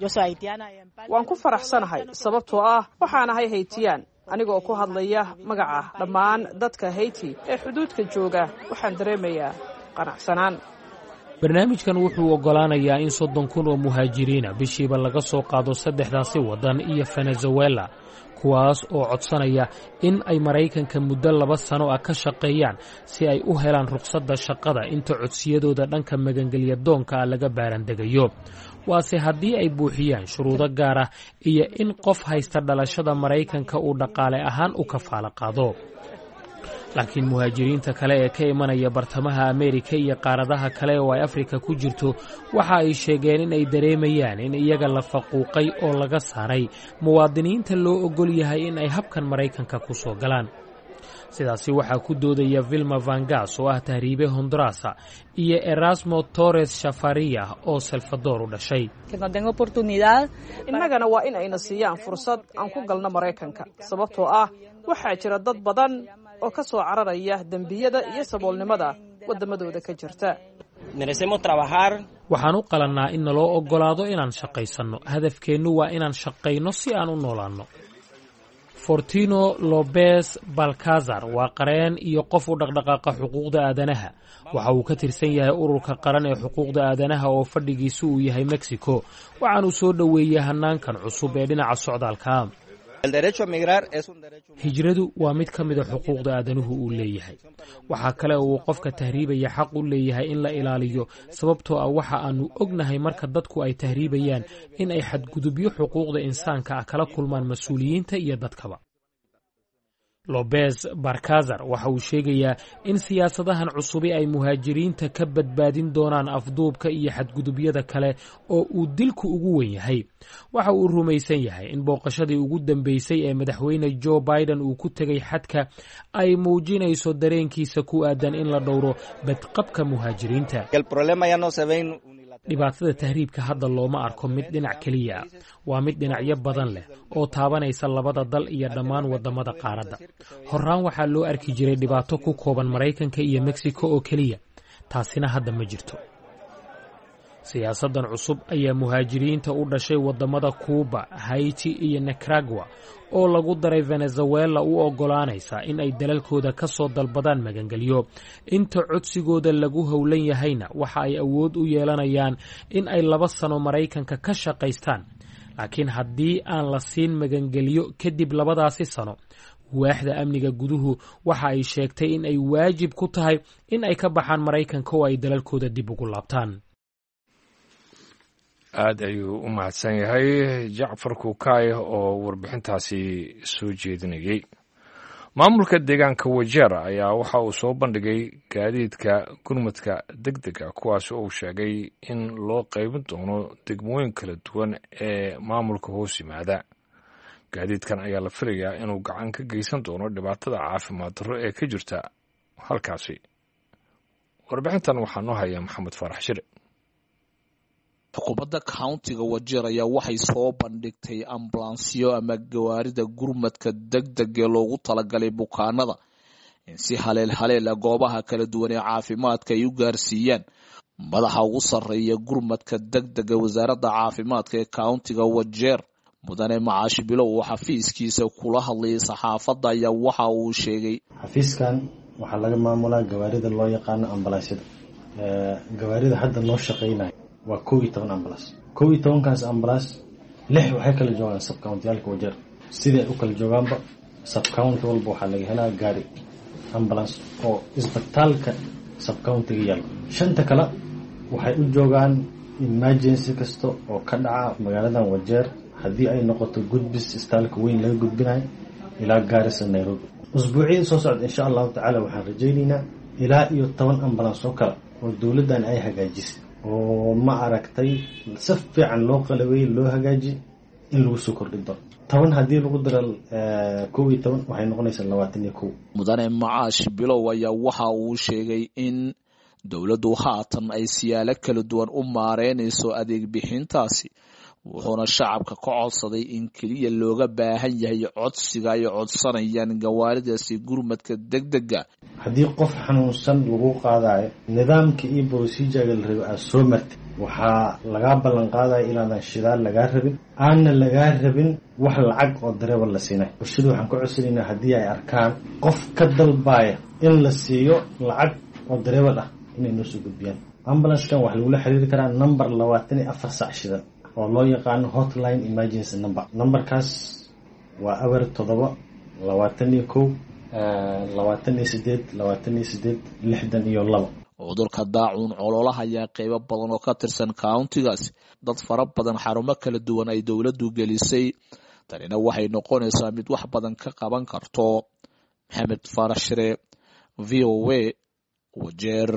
waan ku faraxsanahay sababtoo ah waxaan ahay haytiyaan anigoo ku hadlaya magaca dhammaan dadka haiti ee xuduudka jooga. waxaan dareemayaa qanacsanaan. barnaamijkan wuxuu oggolaanayaa in soddon kun oo muhaajiriina bishiiba laga soo qaado saddexdaasi waddan iyo venezuela, kuwaas oo codsanaya in ay maraykanka muddo laba sano ah ka shaqeeyaan si ay u helaan ruqsadda shaqada inta codsiyadooda dhanka magangelya doonka ah laga baarandegayo. waase haddii ay buuxiyaan shuruudo gaar ah iyo in qof haysta dhalashada maraykanka uu dhaqaale ahaan u kafaalo qaado. laakiin muhaajiriinta kale ee ka imanaya bartamaha amerika iyo qaaradaha kale oo ay afrika ku jirto waxa ay sheegeen in ay dareemayaan in iyaga la faquuqay oo laga saaray muwaadiniinta loo ogol yahay in ay habkan maraykanka ku soo galaan. sidaasi waxaa ku doodaya vilma vangas oo ah tahriibe hondurasa iyo erasmo torres shafaria oo salvador u dhashay. innagana waa in ayna siiyaan fursad aan ku galno maraykanka sababtoo ah waxaa jira dad badan oo ka soo cararaya dembiyada iyo saboolnimada waddamadooda ka jirta. waxaan u qalannaa in naloo oggolaado inaan shaqaysanno. hadafkeennu waa inaan shaqayno si aan u noolaanno. fortino lopez balcazar waa qareen iyo qof u dhaqdhaqaaqa xuquuqda aadanaha. waxa uu ka tirsan yahay ururka qaran ee xuquuqda aadanaha oo fadhigiisu uu yahay mexico. waxaanuu soo dhoweeyey hanaankan cusub ee dhinaca socdaalka. hijradu waa mid ka mida xuquuqda aadanuhu uu leeyahay. waxaa kale oo uu qofka tahriibaya xaq u leeyahay in la ilaaliyo, sababtoo ah waxa aanu ognahay marka dadku ay tahriibayaan in ay xadgudubyo xuquuqda insaanka ah kala kulmaan mas-uuliyiinta iyo dadkaba. lopez barcazar waxa uu sheegayaa in siyaasadahan cusubi ay muhaajiriinta ka badbaadin doonaan afduubka iyo xadgudubyada kale oo uu dilku ugu wen yahay. waxa uu rumaysan yahay in booqashadii ugu dambeysay ee madaxweyne joe biden uu ku tegay xadka ay muujinayso dareenkiisa ku aadan in la dhowro badqabka muhaajiriinta. dhibaatada tahriibka hadda looma arko mid dhinac keliya ah, waa mid dhinacyo badan leh oo taabanaysa labada dal iyo dhammaan waddamada qaaradda. horaan waxaa loo arki jiray dhibaato ku kooban maraykanka iyo mexico oo keliya, taasina hadda ma jirto. siyaasaddan cusub ayaa muhaajiriinta u dhashay waddamada cuba, haiti iyo nicaragua oo lagu daray venezuela u oggolaanaysa in ay dalalkooda ka soo dalbadaan magangelyo. inta codsigooda lagu howlan yahayna waxa ay awood u yeelanayaan in ay laba sano maraykanka ka shaqaystaan. laakiin haddii aan la siin magangelyo kadib labadaasi sano, waaxda amniga guduhu waxa ay sheegtay in ay waajib ku tahay in ay ka baxaan maraykanka oo ay dalalkooda dib ugu laabtaan. aad ayuu u mahadsan yahay jacfar kuukay oo warbixintaasi soo jeedinayey. maamulka deegaanka wajeer ayaa waxa uu soo bandhigay gaadiidka gurmadka degdega, kuwaas oo uu sheegay in loo qaybin doono degmooyin kala duwan ee maamulka hoos yimaada. gaadiidkan ayaa la filayaa inuu gacan ka geysan doono dhibaatada caafimaad darro ee ka jirta halkaasi. warbixintan waxaa noo haya maxamed faarax shire. xukuumadda countiga wajeer ayaa waxay soo bandhigtay ambulansyo ama gawaarida gurmadka degdeg ee loogu talagalay bukaanada in si haleel haleela goobaha kala duwan ee caafimaadka ay u gaarsiiyaan. madaxa ugu sarreeya gurmadka degdega wasaaradda caafimaadka ee countiga wajeer mudane macaashi bilow oo xafiiskiisa kula hadlayay saxaafadda ayaa waxa uu sheegay xafiiskan waxaa laga maamulaa gawaarida loo yaqaano ambulansyada. gawaarida hadda noo shaqeynaya waa kow iyo toban ambulance kow iyo tobankaas ambulance lix waxay kala joogaan subcountiyaalka wajeer sidai ay u kala joogaanba subcounty walba waxaa laga helaa gaari ambulance oo isbitaalka subcountiga yaalo shanta kale waxay u joogaan emergency kasta oo ka dhaca magaaladan wajeer haddii ay noqoto gudbis isbitaalka weyn laga gudbinayo ilaa Garissa Nairobi usbuucii soo socda insha Allah taala waxaan rajaynaynaa ilaa iyo toban ambulance oo kale oo dawladdan ay hagaajisay oo ma aragtay si fiican loo qalabay loo hagaaji in lagu soo kordhin doono toban haddii lagu daro kow iyo toban waxay noqonaysaa labaatan iyo kow. Mudane Macaash Bilow ayaa waxa uu sheegay in dawladdu haatan ay siyaalo kala duwan u maareynayso adeeg bixintaasi wuxuuna shacabka ka codsaday in kaliya looga baahan yahay codsiga ay codsanayaan gawaaridaasi gurmadka degdega haddii qof xanuunsan lagu qaadayo nidaamka iyo procedure la rabo aad soo martay waxaa laga ballan qaadaya inaadan shidaal laga rabin aanna laga rabin wax lacag oo dareebo la siinay bulshada waxaan ka codsanaynaa haddii ay arkaan qof ka dalbaya in la siiyo lacag oo dareebo ah inay noo soo gudbiyaan ambulance-kan wax lagula xiriiri karaa number labaatan iyo afar saac shidan oo loo yaqaano hotline emergency number numberkaas waa abar todoba labaatan iyo kow labaatan iyo sideed labaatan iyo sideed lixdan iyo labo. cudurka daacuun cololaha ayaa qaybo badan oo ka tirsan countigaas dad fara badan xarumo kala duwan ay dawladdu gelisay tanina waxay noqonaysaa mid wax badan ka qaban karto. Maxamed Farax Shire V O A Wajeer.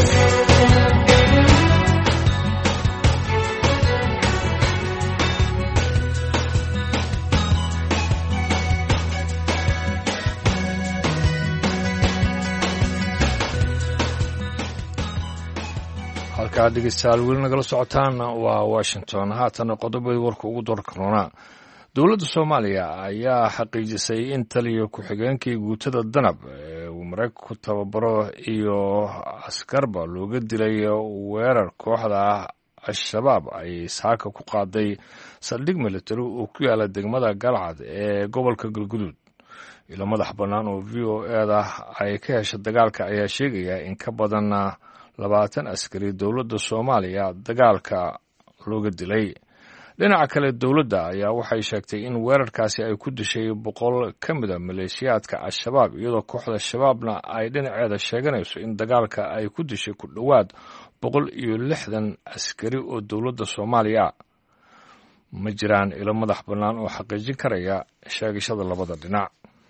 halkaa dhegeystayaal weli nagala socotaan waa Washington. haatan qodobadii warka ugu doorka roonaa dowladda Soomaaliya ayaa xaqiijisay in taliya ku-xigeenkii guutada danab ee uu Mareykanku tababaro iyo askarba looga dilay weerar kooxda al-shabaab ay saaka ku qaaday saldhig militari oo ku yaala degmada Galcad ee gobolka Galguduud. ilo madax bannaan oo V O A da ay ka heshay dagaalka ayaa sheegaya in ka badan labaatan askari dowladda Soomaaliya dagaalka looga dilay. dhinaca kale dowladda ayaa waxay sheegtay in weerarkaasi ay ku dishay boqol ka mid ah maleeshiyaadka al-shabaab iyadoo kooxda shabaabna ay dhinaceeda sheeganayso in dagaalka ay ku dishay ku dhowaad boqol iyo lixdan askari oo dowladda Soomaaliya. ma jiraan ilo madax bannaan oo xaqiijin karaya sheegashada labada dhinac.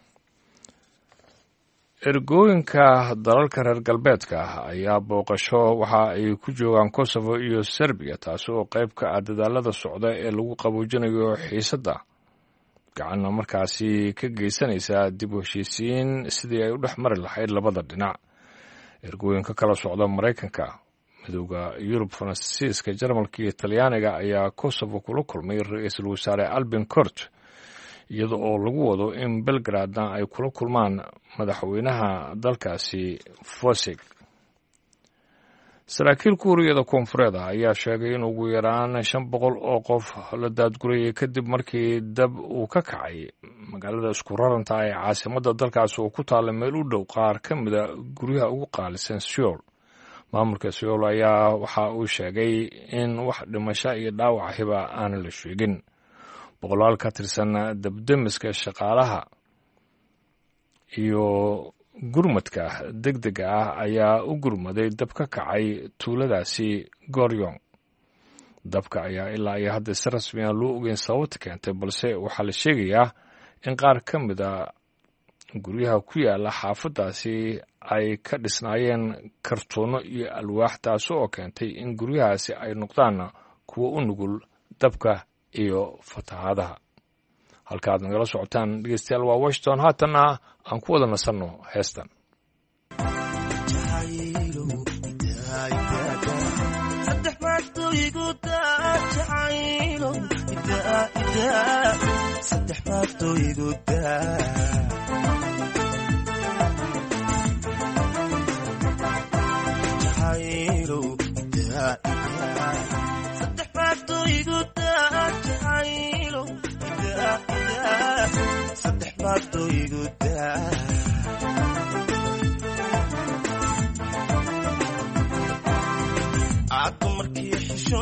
ergooyinka dalalka reer galbeedka ayaa booqasho waxa ay ku joogaan Kosovo iyo Serbia taas oo qayb ka ah dadaalada socda ee lagu qaboojinayo xiisadda gacanna markaasi ka geysanaysa dib u heshiisiin sidii ay u dhex mari lahayd labada dhinac. ergooyinka kala socda Mareykanka, midowda Yurub, Faransiiska, Jarmalka iyo Talyaaniga ayaa Kosovo kula kulmay ra'iisul wasaare Albin Kurti iyada oo lagu wado in Belgradna ay kula kulmaan madaxweynaha dalkaasi Vučić. saraakiil Kuuriyada Koonfureed ayaa sheegay in ugu yaraan shan boqol oo qof la daadgurayay kadib markii dab uu ka kacay magaalada isku raranta ee caasimadda dalkaasi oo ku taalla meel u dhow qaar ka mid a guryaha ugu qaalisan Seoul. maamulka Seoul ayaa waxa uu sheegay in wax dhimasho iyo dhaawac hiba aan la sheegin. boqolaal ka tirsan dabdamiska shaqaalaha iyo gurmadka degdega ah ayaa u gurmaday dab ka kacay tuuladaasi Goryong. dabka ayaa ilaa iyo hadda si rasmi ah loo ogeyn sababta keentay balse waxaa la sheegayaa in qaar ka mid a guryaha ku yaala xaafadaasi ay ka dhisnaayeen kartoono iyo alwaax taas oo keentay in guryahaasi ay noqdaan kuwo u nugul dabka iyo fatahaadaha. halka aad nagala socotaan dhegeystayaal waa Washington. haatanna aan ku wada nasanno heestan.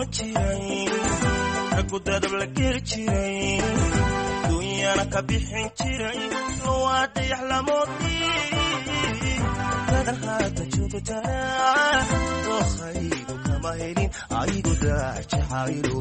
jiray raggu dadab la geli jiray dunyana ka bixin jiray waa dayax lamoodii dadan haata joogtaa dookhaygu kama helin aygu daajacaylo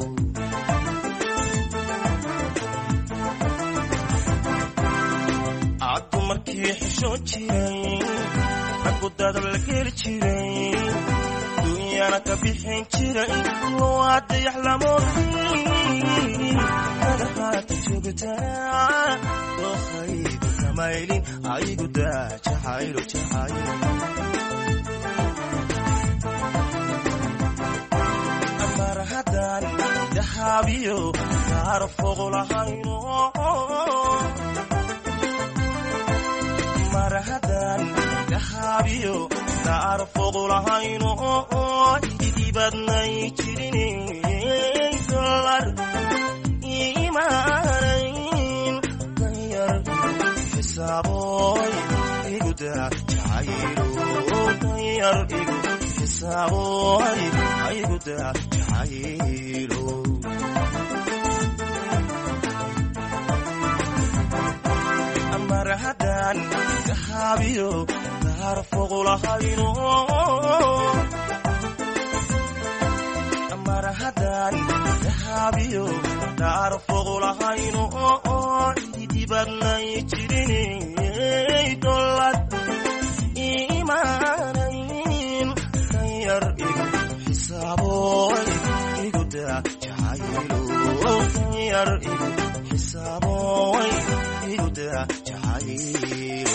addu markii xishoon jiray raggu dadab la geli jiray dunyana ka bixin jiray waa dayax lamoodii dadan haata joogtaa dookhaygu kama helin aygu daajacaylo jacaylo marhadan dahabiyo gaar foqolahayno marhadan dahabiyo gaar foqolahayno idibadnay jirinay dollar imaanayn danyar xisaaboy iguda jacaylo danyar igu xisaaboy iguda jacaylo marhadan dahabiyo gaar foqolahayno marhadan dahabiyo gaar foqolahayno idibadnay jirinay dollar imaanayn danyar igu xisaaboy iguda jacaylo danyar igu xisaaboy iguda jacaylo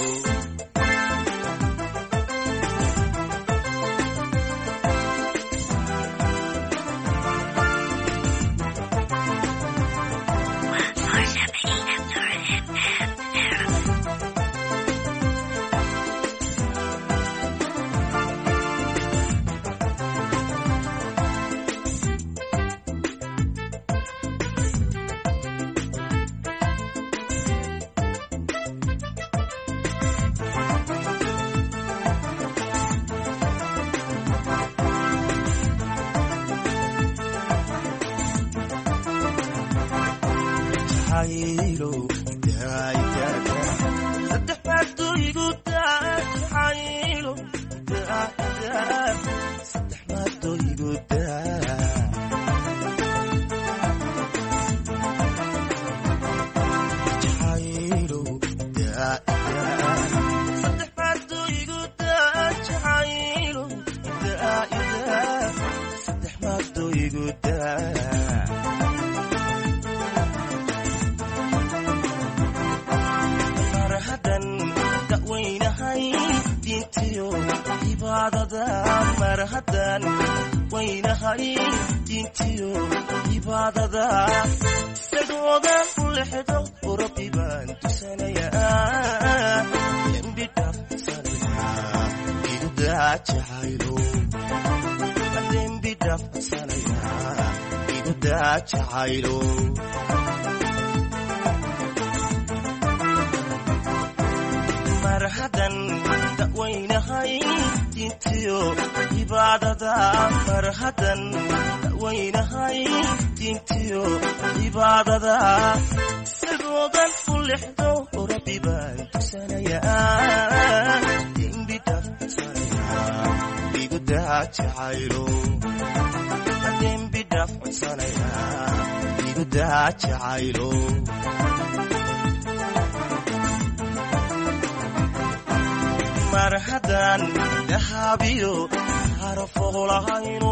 jacaylo marhadan dawaynahay dintiyo ibaadada marhadan dawaynahay dintiyo ibaadada sidoodan u lexdo rabbi baan tusanayaa dembi dhaafsanaya igu daa jacaylo dembi dhaafsanaya igu daa jacaylo marhadan dahabiyo harfoqolahayno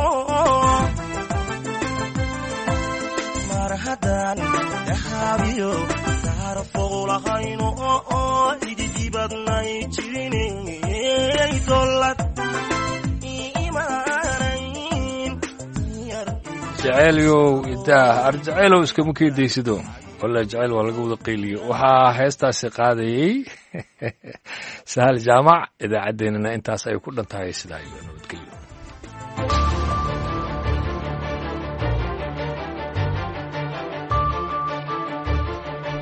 marhadan dahabiyo harfoqolahayno idibadnay jirinay dollar imaanayn jacaylow idaa arjacaylow iskama keedaysido walla jacayl waa laga wada qayliyo waxaa heestaasi qaadayey sahal jaamac idaacaddeenana intaas ay ku dhan tahay sidaa